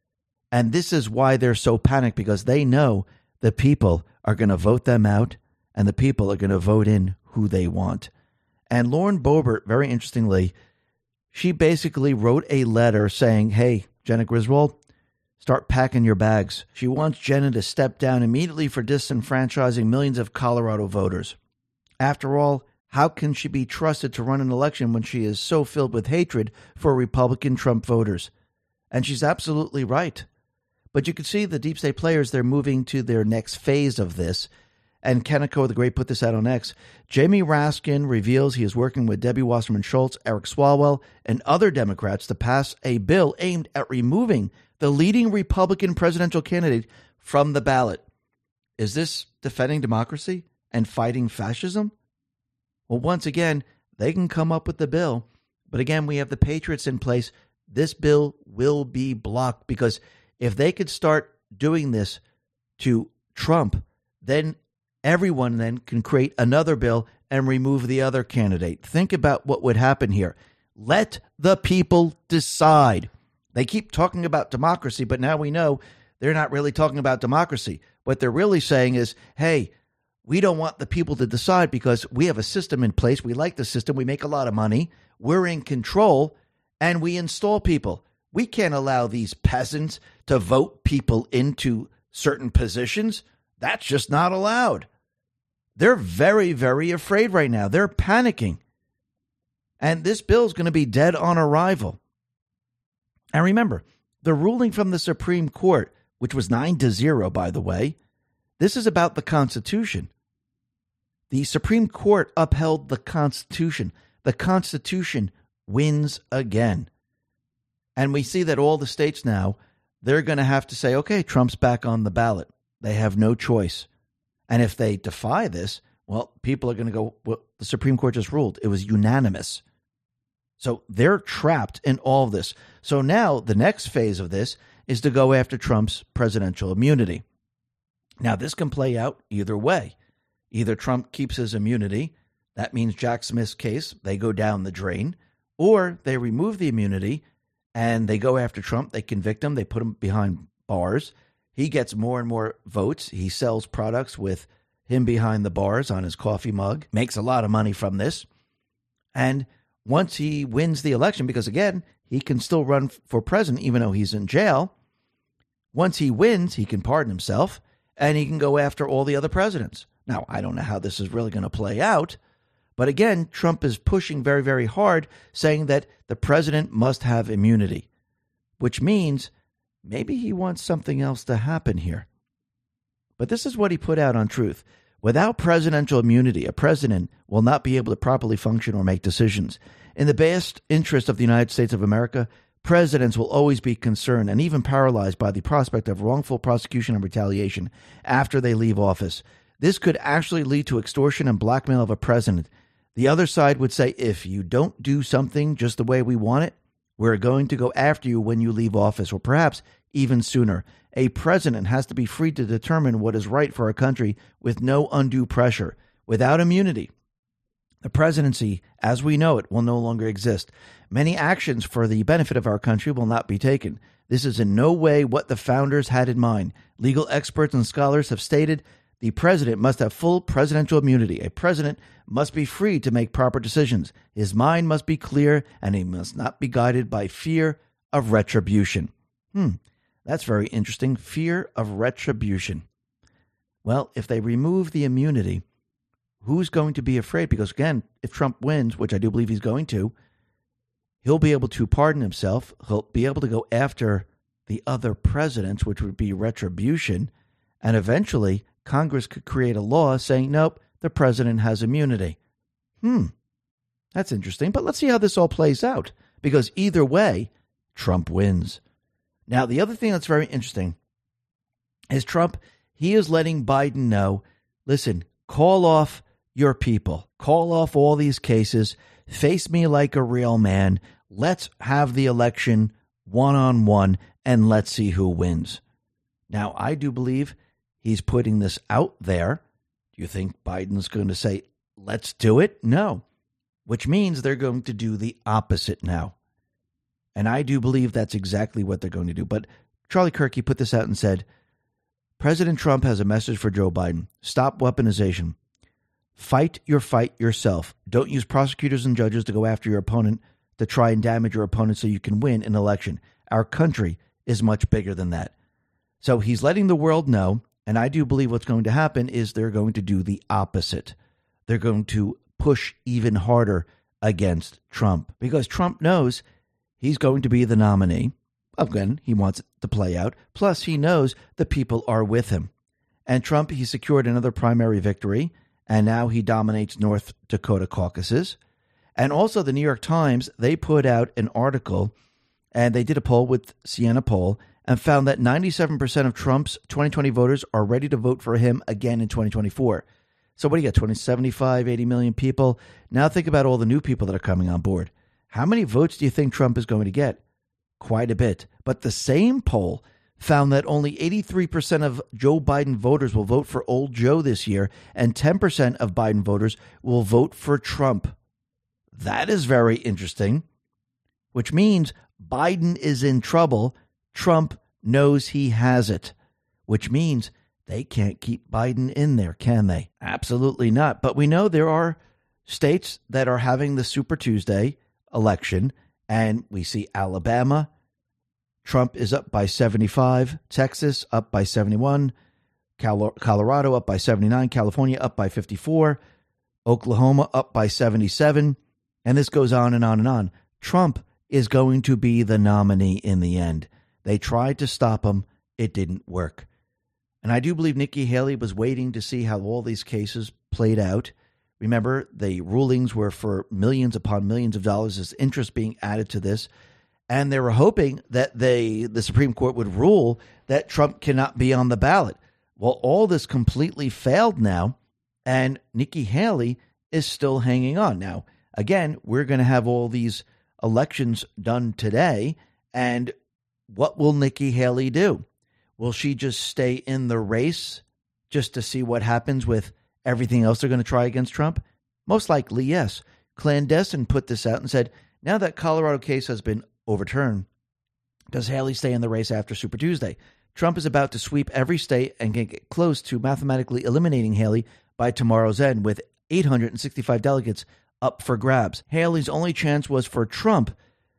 And this is why they're so panicked, because they know the people are going to vote them out and the people are going to vote in who they want. And Lauren Boebert, very interestingly, she basically wrote a letter saying, hey, Jenna Griswold, start packing your bags. She wants Jenna to step down immediately for disenfranchising millions of Colorado voters. After all, how can she be trusted to run an election when she is so filled with hatred for Republican Trump voters? And she's absolutely right. But you can see the deep state players, they're moving to their next phase of this. And Kenneko the Great put this out on X. Jamie Raskin reveals he is working with Debbie Wasserman Schultz, Eric Swalwell, and other Democrats to pass a bill aimed at removing the leading Republican presidential candidate from the ballot. Is this defending democracy and fighting fascism? Well, once again, they can come up with the bill. But again, we have the Patriots in place. This bill will be blocked because if they could start doing this to Trump, then everyone then can create another bill and remove the other candidate. Think about what would happen here. Let the people decide. They keep talking about democracy, but now we know they're not really talking about democracy. What they're really saying is, hey, we don't want the people to decide because we have a system in place. We like the system. We make a lot of money. We're in control, and we install people. We can't allow these peasants to vote people into certain positions. That's just not allowed. They're very, very afraid right now. They're panicking. And this bill is going to be dead on arrival. And remember, the ruling from the Supreme Court, which was 9-0, by the way, this is about the Constitution. The Supreme Court upheld the Constitution. The Constitution wins again. And we see that all the states now, they're going to have to say, okay, Trump's back on the ballot. They have no choice. And if they defy this, well, people are going to go, well, the Supreme Court just ruled. It was unanimous. So they're trapped in all of this. So now the next phase of this is to go after Trump's presidential immunity. Now, this can play out either way. Either Trump keeps his immunity. That means Jack Smith's case, they go down the drain. Or they remove the immunity and they go after Trump. They convict him. They put him behind bars. He gets more and more votes. He sells products with him behind the bars on his coffee mug, makes a lot of money from this. And once he wins the election, because again, he can still run for president even though he's in jail. Once he wins, he can pardon himself and he can go after all the other presidents. Now, I don't know how this is really going to play out. But again, Trump is pushing very, very hard, saying that the president must have immunity, which means maybe he wants something else to happen here. But this is what he put out on Truth. Without presidential immunity, a president will not be able to properly function or make decisions. In the best interest of the United States of America, presidents will always be concerned and even paralyzed by the prospect of wrongful prosecution and retaliation after they leave office. This could actually lead to extortion and blackmail of a president. The other side would say, if you don't do something just the way we want it, we're going to go after you when you leave office, or perhaps even sooner. A president has to be free to determine what is right for our country with no undue pressure. Without immunity, the presidency, as we know it, will no longer exist. Many actions for the benefit of our country will not be taken. This is in no way what the founders had in mind. Legal experts and scholars have stated the president must have full presidential immunity. A president must be free to make proper decisions. His mind must be clear, and he must not be guided by fear of retribution. That's very interesting. Fear of retribution. Well, if they remove the immunity, who's going to be afraid? Because again, if Trump wins, which I do believe he's going to, he'll be able to pardon himself. He'll be able to go after the other presidents, which would be retribution. And eventually, Congress could create a law saying, nope, the president has immunity. That's interesting. But let's see how this all plays out. Because either way, Trump wins. Now, the other thing that's very interesting is Trump, he is letting Biden know, listen, call off your people. Call off all these cases. Face me like a real man. Let's have the election one-on-one, and let's see who wins. Now, I do believe he's putting this out there. Do you think Biden's going to say, let's do it? No. Which means they're going to do the opposite now. And I do believe that's exactly what they're going to do. But Charlie Kirk, he put this out and said, President Trump has a message for Joe Biden. Stop weaponization. Fight your fight yourself. Don't use prosecutors and judges to go after your opponent to try and damage your opponent so you can win an election. Our country is much bigger than that. So he's letting the world know, and I do believe what's going to happen is they're going to do the opposite. They're going to push even harder against Trump because Trump knows he's going to be the nominee. Again, he wants it to play out. Plus, he knows the people are with him. And Trump, he secured another primary victory, and now he dominates North Dakota caucuses. And also the New York Times, they put out an article, and they did a poll with Siena Poll, and found that 97% of Trump's 2020 voters are ready to vote for him again in 2024. So what do you got, 75, 80 million people? Now think about all the new people that are coming on board. How many votes do you think Trump is going to get? Quite a bit. But the same poll found that only 83% of Joe Biden voters will vote for old Joe this year, and 10% of Biden voters will vote for Trump. That is very interesting, which means Biden is in trouble. Trump knows he has it, which means they can't keep Biden in there, can they? Absolutely not. But we know there are states that are having the Super Tuesday election, and we see Alabama. Trump is up by 75, Texas up by 71, Colorado up by 79, California up by 54, Oklahoma up by 77, and this goes on and on and on. Trump is going to be the nominee in the end. They tried to stop him. It didn't work. And I do believe Nikki Haley was waiting to see how all these cases played out. Remember, the rulings were for millions upon millions of dollars as interest being added to this. And they were hoping that the Supreme Court would rule that Trump cannot be on the ballot. Well, all this completely failed now, and Nikki Haley is still hanging on. Now, again, we're going to have all these elections done today, and what will Nikki Haley do? Will she just stay in the race just to see what happens with everything else they're going to try against Trump? Most likely, yes. Clandestine put this out and said, now that Colorado case has been overturned, does Haley stay in the race after Super Tuesday? Trump is about to sweep every state and can get close to mathematically eliminating Haley by tomorrow's end, with 865 delegates up for grabs. Haley's only chance was for Trump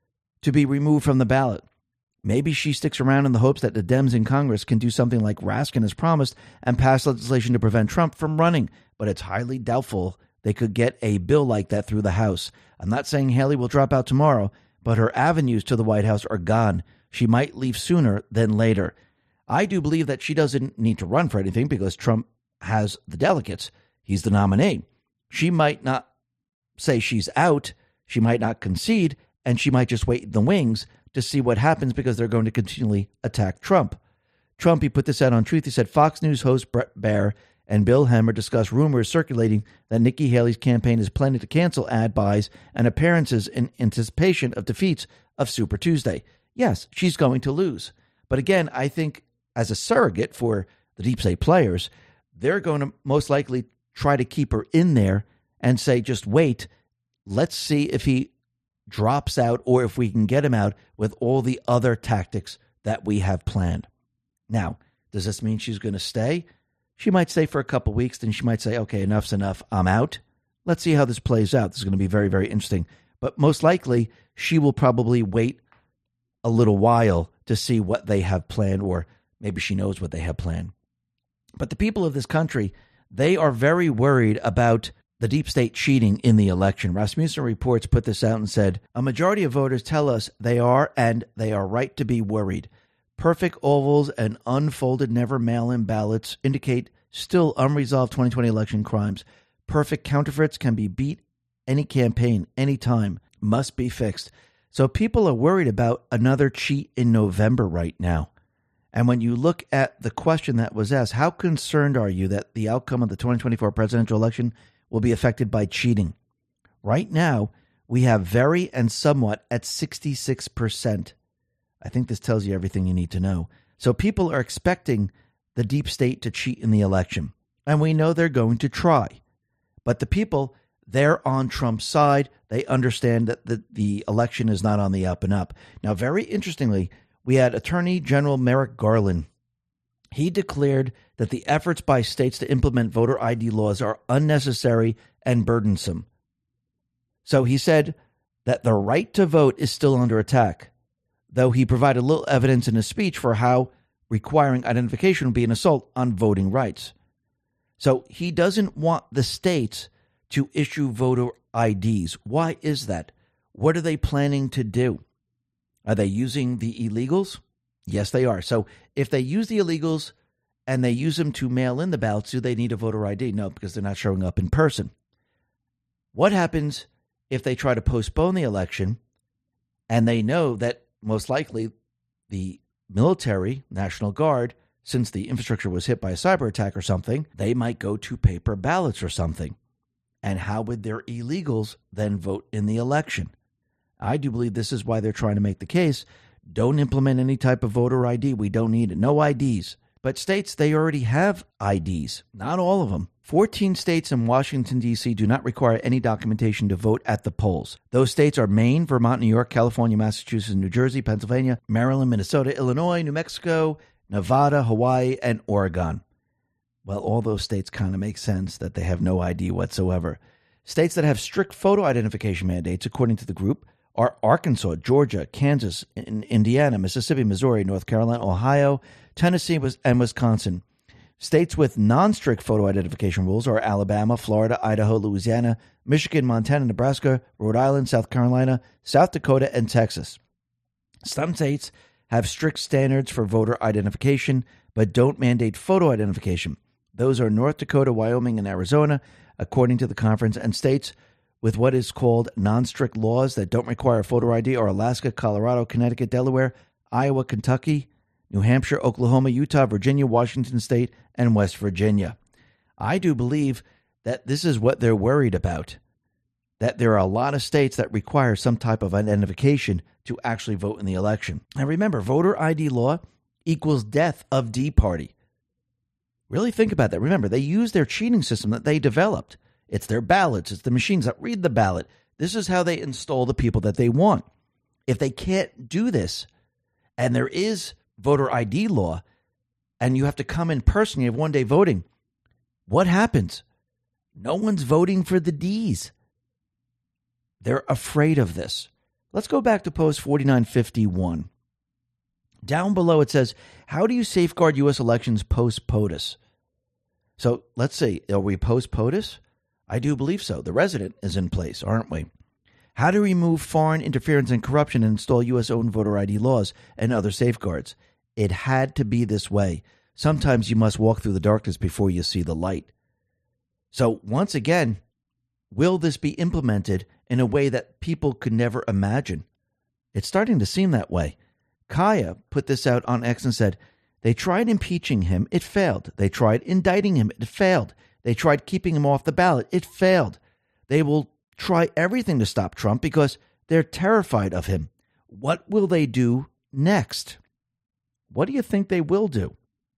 to be removed from the ballot. Maybe she sticks around in the hopes that the Dems in Congress can do something like Raskin has promised and pass legislation to prevent Trump from running, but it's highly doubtful they could get a bill like that through the House. I'm not saying Haley will drop out tomorrow, but her avenues to the White House are gone. She might leave sooner than later. I do believe that she doesn't need to run for anything because Trump has the delegates. He's the nominee. She might not say she's out. She might not concede, and she might just wait in the wings to see what happens because they're going to continually attack Trump. Trump, he put this out on Truth. He said Fox News host Brett Baier and Bill Hemmer discussed rumors circulating that Nikki Haley's campaign is planning to cancel ad buys and appearances in anticipation of defeats of Super Tuesday. Yes, she's going to lose. But again, I think as a surrogate for the deep state players, they're going to most likely try to keep her in there and say, just wait. Let's see if he drops out or if we can get him out with all the other tactics that we have planned. Now, does this mean she's going to stay? She might stay for a couple weeks, then she might say, okay, enough's enough, I'm out. Let's see how this plays out. This is going to be very, very interesting. But most likely, she will probably wait a little while to see what they have planned, or maybe she knows what they have planned. But the people of this country, they are very worried about the deep state cheating in the election. Rasmussen Reports put this out and said, a majority of voters tell us they are, and they are right to be worried. Perfect ovals and unfolded never mail-in ballots indicate still unresolved 2020 election crimes. Perfect counterfeits can be beat any campaign, anytime, must be fixed. So people are worried about another cheat in November right now. And when you look at the question that was asked, how concerned are you that the outcome of the 2024 presidential election will be affected by cheating? Right now, we have very and somewhat at 66%. I think this tells you everything you need to know. So people are expecting the deep state to cheat in the election. And we know they're going to try. But the people, they're on Trump's side. They understand that the election is not on the up and up. Now, very interestingly, we had Attorney General Merrick Garland. He declared that the efforts by states to implement voter ID laws are unnecessary and burdensome. So he said that the right to vote is still under attack, though he provided little evidence in his speech for how requiring identification would be an assault on voting rights. So he doesn't want the states to issue voter IDs. Why is that? What are they planning to do? Are they using the illegals? Yes, they are. So if they use the illegals and they use them to mail in the ballots, do they need a voter ID? No, because they're not showing up in person. What happens if they try to postpone the election and they know that most likely the military, National Guard, since the infrastructure was hit by a cyber attack or something, they might go to paper ballots or something. And how would their illegals then vote in the election? I do believe this is why they're trying to make the case. Don't implement any type of voter ID. We don't need it. No IDs. But states, they already have IDs. Not all of them. 14 states and Washington, D.C. do not require any documentation to vote at the polls. Those states are Maine, Vermont, New York, California, Massachusetts, New Jersey, Pennsylvania, Maryland, Minnesota, Illinois, New Mexico, Nevada, Hawaii, and Oregon. Well, all those states kind of make sense that they have no ID whatsoever. States that have strict photo identification mandates, according to the group, are Arkansas, Georgia, Kansas, Indiana, Mississippi, Missouri, North Carolina, Ohio, Tennessee, and Wisconsin. States with non-strict photo identification rules are Alabama, Florida, Idaho, Louisiana, Michigan, Montana, Nebraska, Rhode Island, South Carolina, South Dakota, and Texas. Some states have strict standards for voter identification, but don't mandate photo identification. Those are North Dakota, Wyoming, and Arizona, according to the conference, and states with what is called non-strict laws that don't require photo ID are Alaska, Colorado, Connecticut, Delaware, Iowa, Kentucky, New Hampshire, Oklahoma, Utah, Virginia, Washington State, and West Virginia. I do believe that this is what they're worried about, that there are a lot of states that require some type of identification to actually vote in the election. And remember, voter ID law equals death of D Party. Really think about that. Remember, they use their cheating system that they developed. It's their ballots. It's the machines that read the ballot. This is how they install the people that they want. If they can't do this, and there is voter ID law, and you have to come in person, you have one day voting, what happens? No one's voting for the Ds. They're afraid of this. Let's go back to post 4951. Down below it says, how do you safeguard U.S. elections post-POTUS? So let's see, are we post-POTUS? I do believe so. The resident is in place, aren't we? How to remove foreign interference and corruption and install U.S.-owned voter ID laws and other safeguards. It had to be this way. Sometimes you must walk through the darkness before you see the light. So once again, will this be implemented in a way that people could never imagine? It's starting to seem that way. Kaya put this out on X and said, they tried impeaching him. It failed. They tried indicting him. It failed. They tried keeping him off the ballot. It failed. They will try everything to stop Trump because they're terrified of him. What will they do next? What do you think they will do?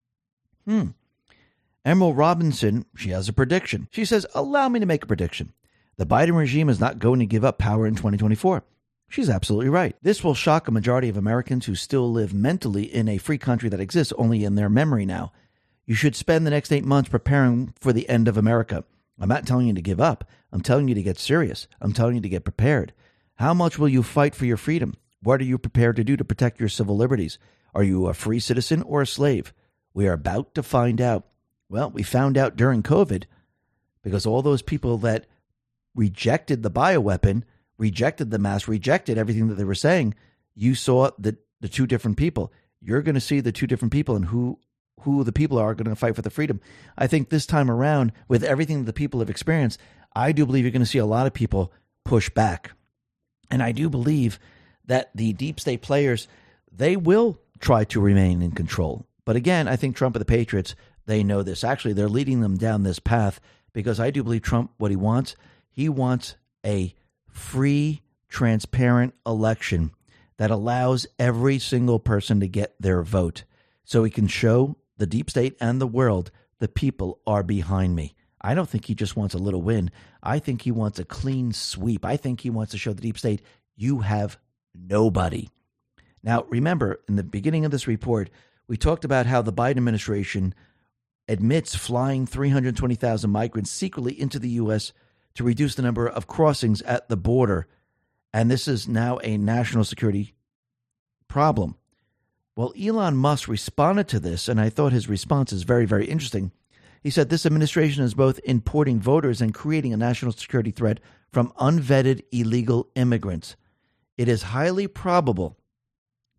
Emerald Robinson, she has a prediction. She says, allow me to make a prediction. The Biden regime is not going to give up power in 2024. She's absolutely right. This will shock a majority of Americans who still live mentally in a free country that exists only in their memory now. You should spend the next 8 months preparing for the end of America. I'm not telling you to give up. I'm telling you to get serious. I'm telling you to get prepared. How much will you fight for your freedom? What are you prepared to do to protect your civil liberties? Are you a free citizen or a slave? We are about to find out. Well, we found out during COVID because all those people that rejected the bioweapon, rejected the mask, rejected everything that they were saying, you saw the two different people. You're going to see the two different people and who the people are going to fight for the freedom. I think this time around, with everything that the people have experienced, I do believe you're going to see a lot of people push back. And I do believe that the deep state players, they will try to remain in control. But again, I think Trump and the Patriots, they know this. Actually, they're leading them down this path because I do believe Trump, what he wants a free, transparent election that allows every single person to get their vote so he can show the deep state and the world, the people are behind me. I don't think he just wants a little win. I think he wants a clean sweep. I think he wants to show the deep state, you have nobody. Now, remember, in the beginning of this report, we talked about how the Biden administration admits flying 320,000 migrants secretly into the U.S. to reduce the number of crossings at the border. And this is now a national security problem. Well, Elon Musk responded to this, and I thought his response is very, very interesting. He said this administration is both importing voters and creating a national security threat from unvetted illegal immigrants. It is highly probable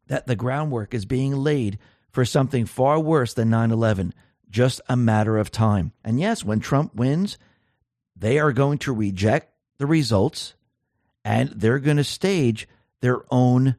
that the groundwork is being laid for something far worse than 9/11, just a matter of time. And yes, when Trump wins, they are going to reject the results and they're going to stage their own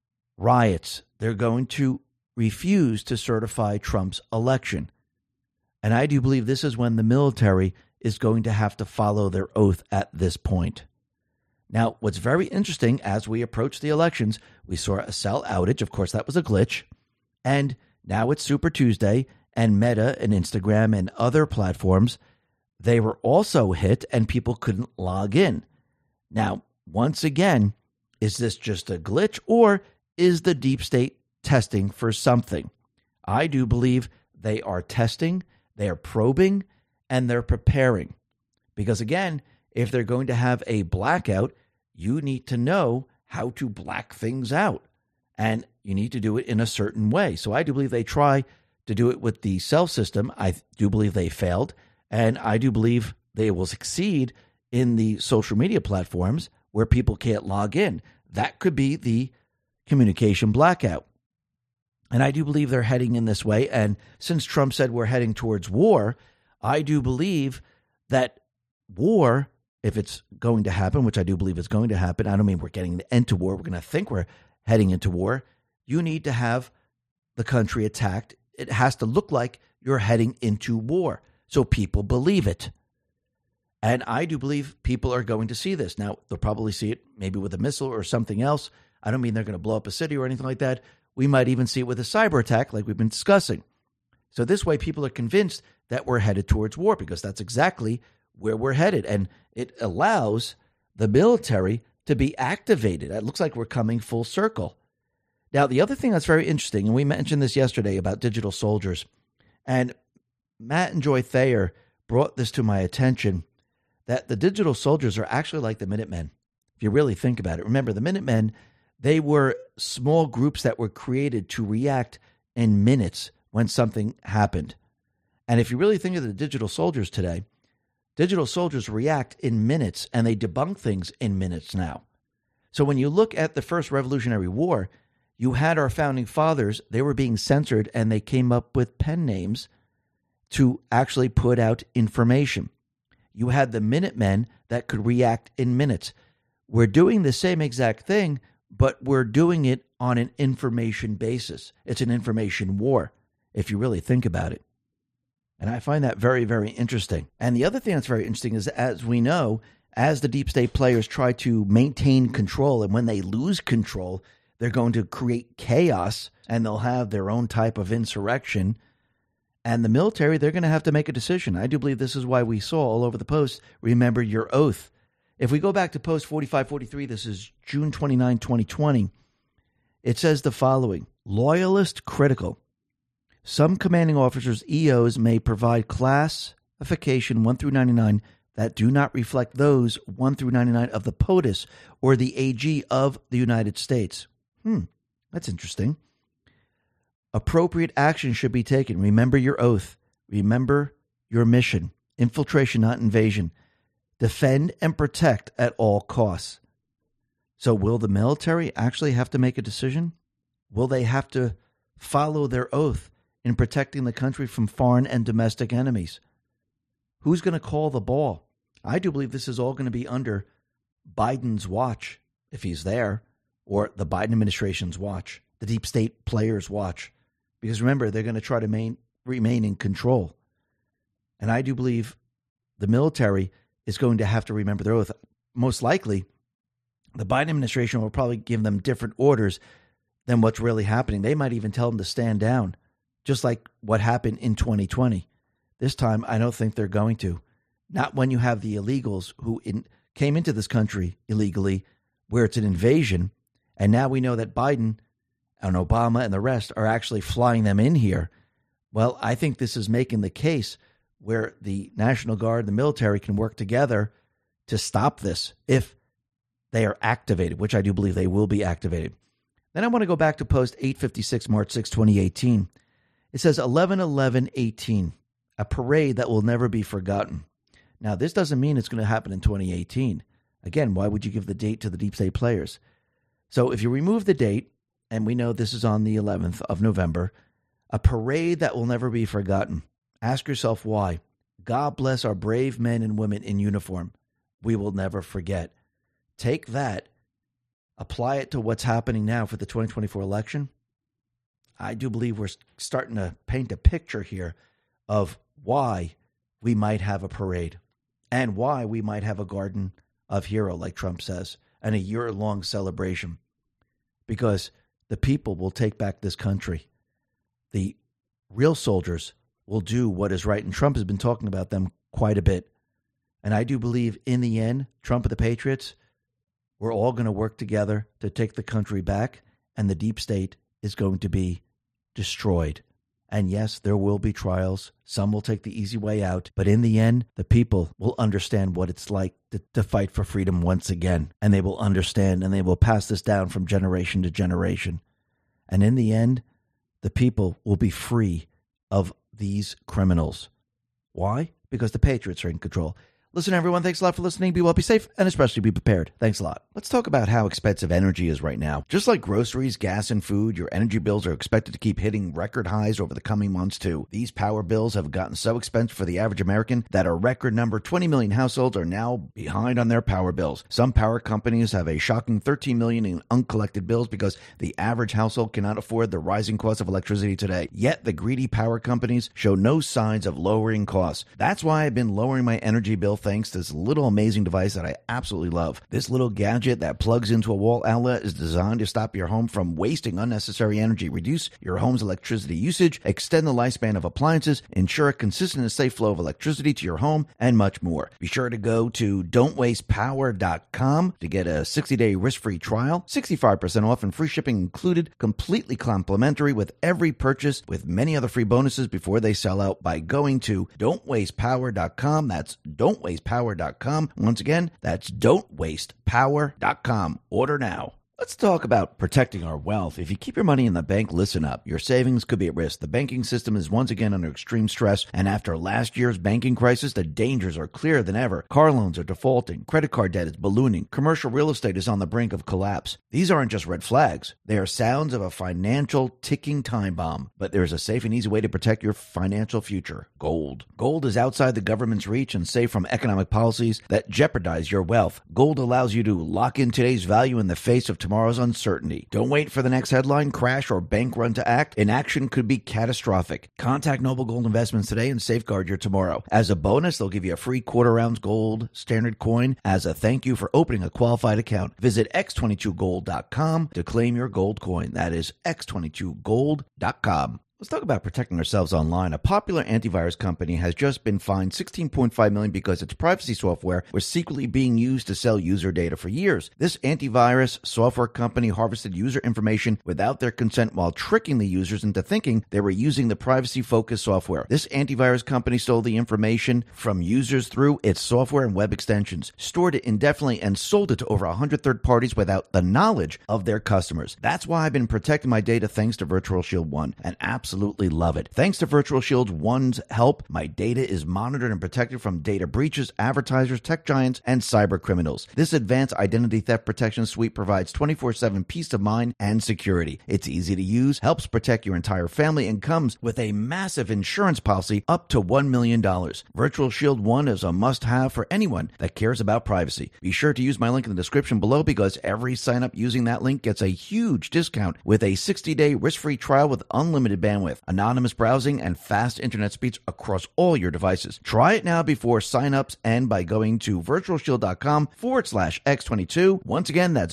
riots. They're going to refuse to certify Trump's election. And I do believe this is when the military is going to have to follow their oath at this point. Now, what's very interesting, as we approach the elections, we saw a cell outage. Of course, that was a glitch. And now it's Super Tuesday, and Meta and Instagram and other platforms, they were also hit and people couldn't log in. Now, once again, is this just a glitch or is the deep state testing for something? I do believe they are testing, they are probing, and they're preparing. Because again, if they're going to have a blackout, you need to know how to black things out. And you need to do it in a certain way. So I do believe they try to do it with the cell system. I do believe they failed. And I do believe they will succeed in the social media platforms where people can't log in. That could be the communication blackout. And I do believe they're heading in this way. And since Trump said we're heading towards war, I do believe that war, if it's going to happen, which I do believe is going to happen, I don't mean we're getting the end to war. We're going to think we're heading into war. You need to have the country attacked. It has to look like you're heading into war so people believe it. And I do believe people are going to see this. Now, they'll probably see it maybe with a missile or something else. I don't mean they're going to blow up a city or anything like that. We might even see it with a cyber attack like we've been discussing. So this way, people are convinced that we're headed towards war because that's exactly where we're headed. And it allows the military to be activated. It looks like we're coming full circle. Now, the other thing that's very interesting, and we mentioned this yesterday about digital soldiers, and Matt and Joy Thayer brought this to my attention, that the digital soldiers are actually like the Minutemen, if you really think about it. Remember, the Minutemen, they were small groups that were created to react in minutes when something happened. And if you really think of the digital soldiers today, digital soldiers react in minutes and they debunk things in minutes now. So when you look at the first Revolutionary War, you had our founding fathers, they were being censored and they came up with pen names to actually put out information. You had the Minutemen that could react in minutes. We're doing the same exact thing, but we're doing it on an information basis. It's an information war, if you really think about it. And I find that very, very interesting. And the other thing that's very interesting is, as we know, as the deep state players try to maintain control, and when they lose control, they're going to create chaos and they'll have their own type of insurrection. And the military, they're going to have to make a decision. I do believe this is why we saw all over the post, remember your oath. If we go back to post 4543, this is June 29, 2020, it says the following: loyalist critical. Some commanding officers, EOs, may provide classification 1 through 99 that do not reflect those 1 through 99 of the POTUS or the AG of the United States. That's interesting. Appropriate action should be taken. Remember your oath. Remember your mission. Infiltration, not invasion. Defend and protect at all costs. So will the military actually have to make a decision? Will they have to follow their oath in protecting the country from foreign and domestic enemies? Who's going to call the ball? I do believe this is all going to be under Biden's watch, if he's there, or the Biden administration's watch, the deep state players' watch. Because remember, they're going to try to remain in control. And I do believe the military is going to have to remember their oath. Most likely, the Biden administration will probably give them different orders than what's really happening. They might even tell them to stand down, just like what happened in 2020. This time, I don't think they're going to. Not when you have the illegals who came into this country illegally, where it's an invasion. And now we know that Biden and Obama and the rest are actually flying them in here. Well, I think this is making the case where the National Guard and the military can work together to stop this if they are activated, which I do believe they will be activated. Then I want to go back to post 856, March 6, 2018. It says 11/11/18, a parade that will never be forgotten. Now, this doesn't mean it's going to happen in 2018. Again, why would you give the date to the deep state players? So if you remove the date and we know this is on the 11th of November, a parade that will never be forgotten. Ask yourself why. God bless our brave men and women in uniform. We will never forget. Take that, apply it to what's happening now for the 2024 election. I do believe we're starting to paint a picture here of why we might have a parade and why we might have a Garden of Hero, like Trump says, and a year-long celebration. Because the people will take back this country. The real soldiers will do what is right, and Trump has been talking about them quite a bit. And I do believe in the end, Trump and the Patriots, we're all going to work together to take the country back, and the deep state is going to be destroyed. And yes, there will be trials. Some will take the easy way out. But in the end, the people will understand what it's like to fight for freedom once again. And they will understand, and they will pass this down from generation to generation. And in the end, the people will be free of these criminals. Why? Because the Patriots are in control. Listen, everyone, thanks a lot for listening. Be well, be safe, and especially be prepared. Thanks a lot. Let's talk about how expensive energy is right now. Just like groceries, gas, and food, your energy bills are expected to keep hitting record highs over the coming months, too. These power bills have gotten so expensive for the average American that a record number 20 million households are now behind on their power bills. Some power companies have a shocking 13 million in uncollected bills because the average household cannot afford the rising cost of electricity today. Yet the greedy power companies show no signs of lowering costs. That's why I've been lowering my energy bill thanks to this little amazing device that I absolutely love. This little gadget that plugs into a wall outlet is designed to stop your home from wasting unnecessary energy, reduce your home's electricity usage, extend the lifespan of appliances, ensure a consistent and safe flow of electricity to your home, and much more. Be sure to go to don'twastepower.com to get a 60-day risk-free trial, 65% off and free shipping included, completely complimentary with every purchase, with many other free bonuses before they sell out by going to don'twastepower.com. That's don'twastepower.com. Once again, that's don'twastepower.com. Order now. Let's talk about protecting our wealth. If you keep your money in the bank, listen up. Your savings could be at risk. The banking system is once again under extreme stress, and after last year's banking crisis, the dangers are clearer than ever. Car loans are defaulting, credit card debt is ballooning, commercial real estate is on the brink of collapse. These aren't just red flags. They are sounds of a financial ticking time bomb. But there's a safe and easy way to protect your financial future. Gold. Gold is outside the government's reach and safe from economic policies that jeopardize your wealth. Gold allows you to lock in today's value in the face of tomorrow's uncertainty. Don't wait for the next headline, crash, or bank run to act. Inaction could be catastrophic. Contact Noble Gold Investments today and safeguard your tomorrow. As a bonus, they'll give you a free quarter-ounce gold standard coin as a thank you for opening a qualified account. Visit x22gold.com to claim your gold coin. That is x22gold.com. Let's talk about protecting ourselves online. A popular antivirus company has just been fined $16.5 million because its privacy software was secretly being used to sell user data for years. This antivirus software company harvested user information without their consent while tricking the users into thinking they were using the privacy-focused software. This antivirus company stole the information from users through its software and web extensions, stored it indefinitely, and sold it to over 100 third parties without the knowledge of their customers. That's why I've been protecting my data thanks to Virtual Shield 1, and absolutely love it. Thanks to Virtual Shield 1's help, my data is monitored and protected from data breaches, advertisers, tech giants, and cyber criminals. This advanced identity theft protection suite provides 24/7 peace of mind and security. It's easy to use, helps protect your entire family, and comes with a massive insurance policy up to $1 million. Virtual Shield 1 is a must-have for anyone that cares about privacy. Be sure to use my link in the description below because every sign-up using that link gets a huge discount with a 60-day risk-free trial with unlimited bandwidth, anonymous browsing, and fast internet speeds across all your devices. Try it now before sign-ups and by going to virtualshield.com/x22. Once again, that's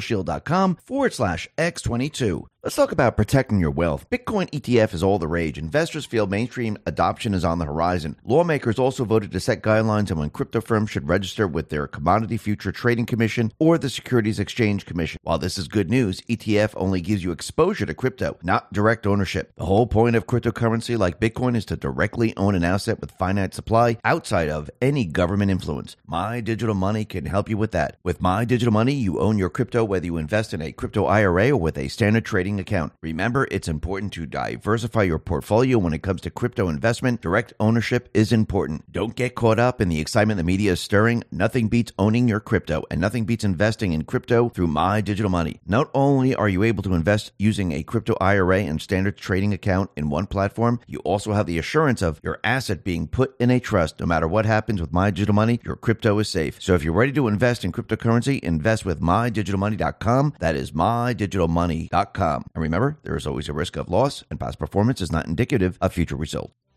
virtualshield.com/x22. Let's talk about protecting your wealth. Bitcoin ETF is all the rage. Investors feel mainstream adoption is on the horizon. Lawmakers also voted to set guidelines on when crypto firms should register with their Commodity Future Trading Commission or the Securities Exchange Commission. While this is good news, ETF only gives you exposure to crypto, not direct ownership. The whole point of cryptocurrency like Bitcoin is to directly own an asset with finite supply outside of any government influence. My Digital Money can help you with that. With My Digital Money, you own your crypto whether you invest in a crypto IRA or with a standard trading trading account. Remember, it's important to diversify your portfolio when it comes to crypto investment. Direct ownership is important. Don't get caught up in the excitement the media is stirring. Nothing beats owning your crypto, and nothing beats investing in crypto through My Digital Money. Not only are you able to invest using a crypto IRA and standard trading account in one platform, you also have the assurance of your asset being put in a trust. No matter what happens with My Digital Money, your crypto is safe. So if you're ready to invest in cryptocurrency, invest with MyDigitalMoney.com. That is MyDigitalMoney.com. And remember, there is always a risk of loss, and past performance is not indicative of future results.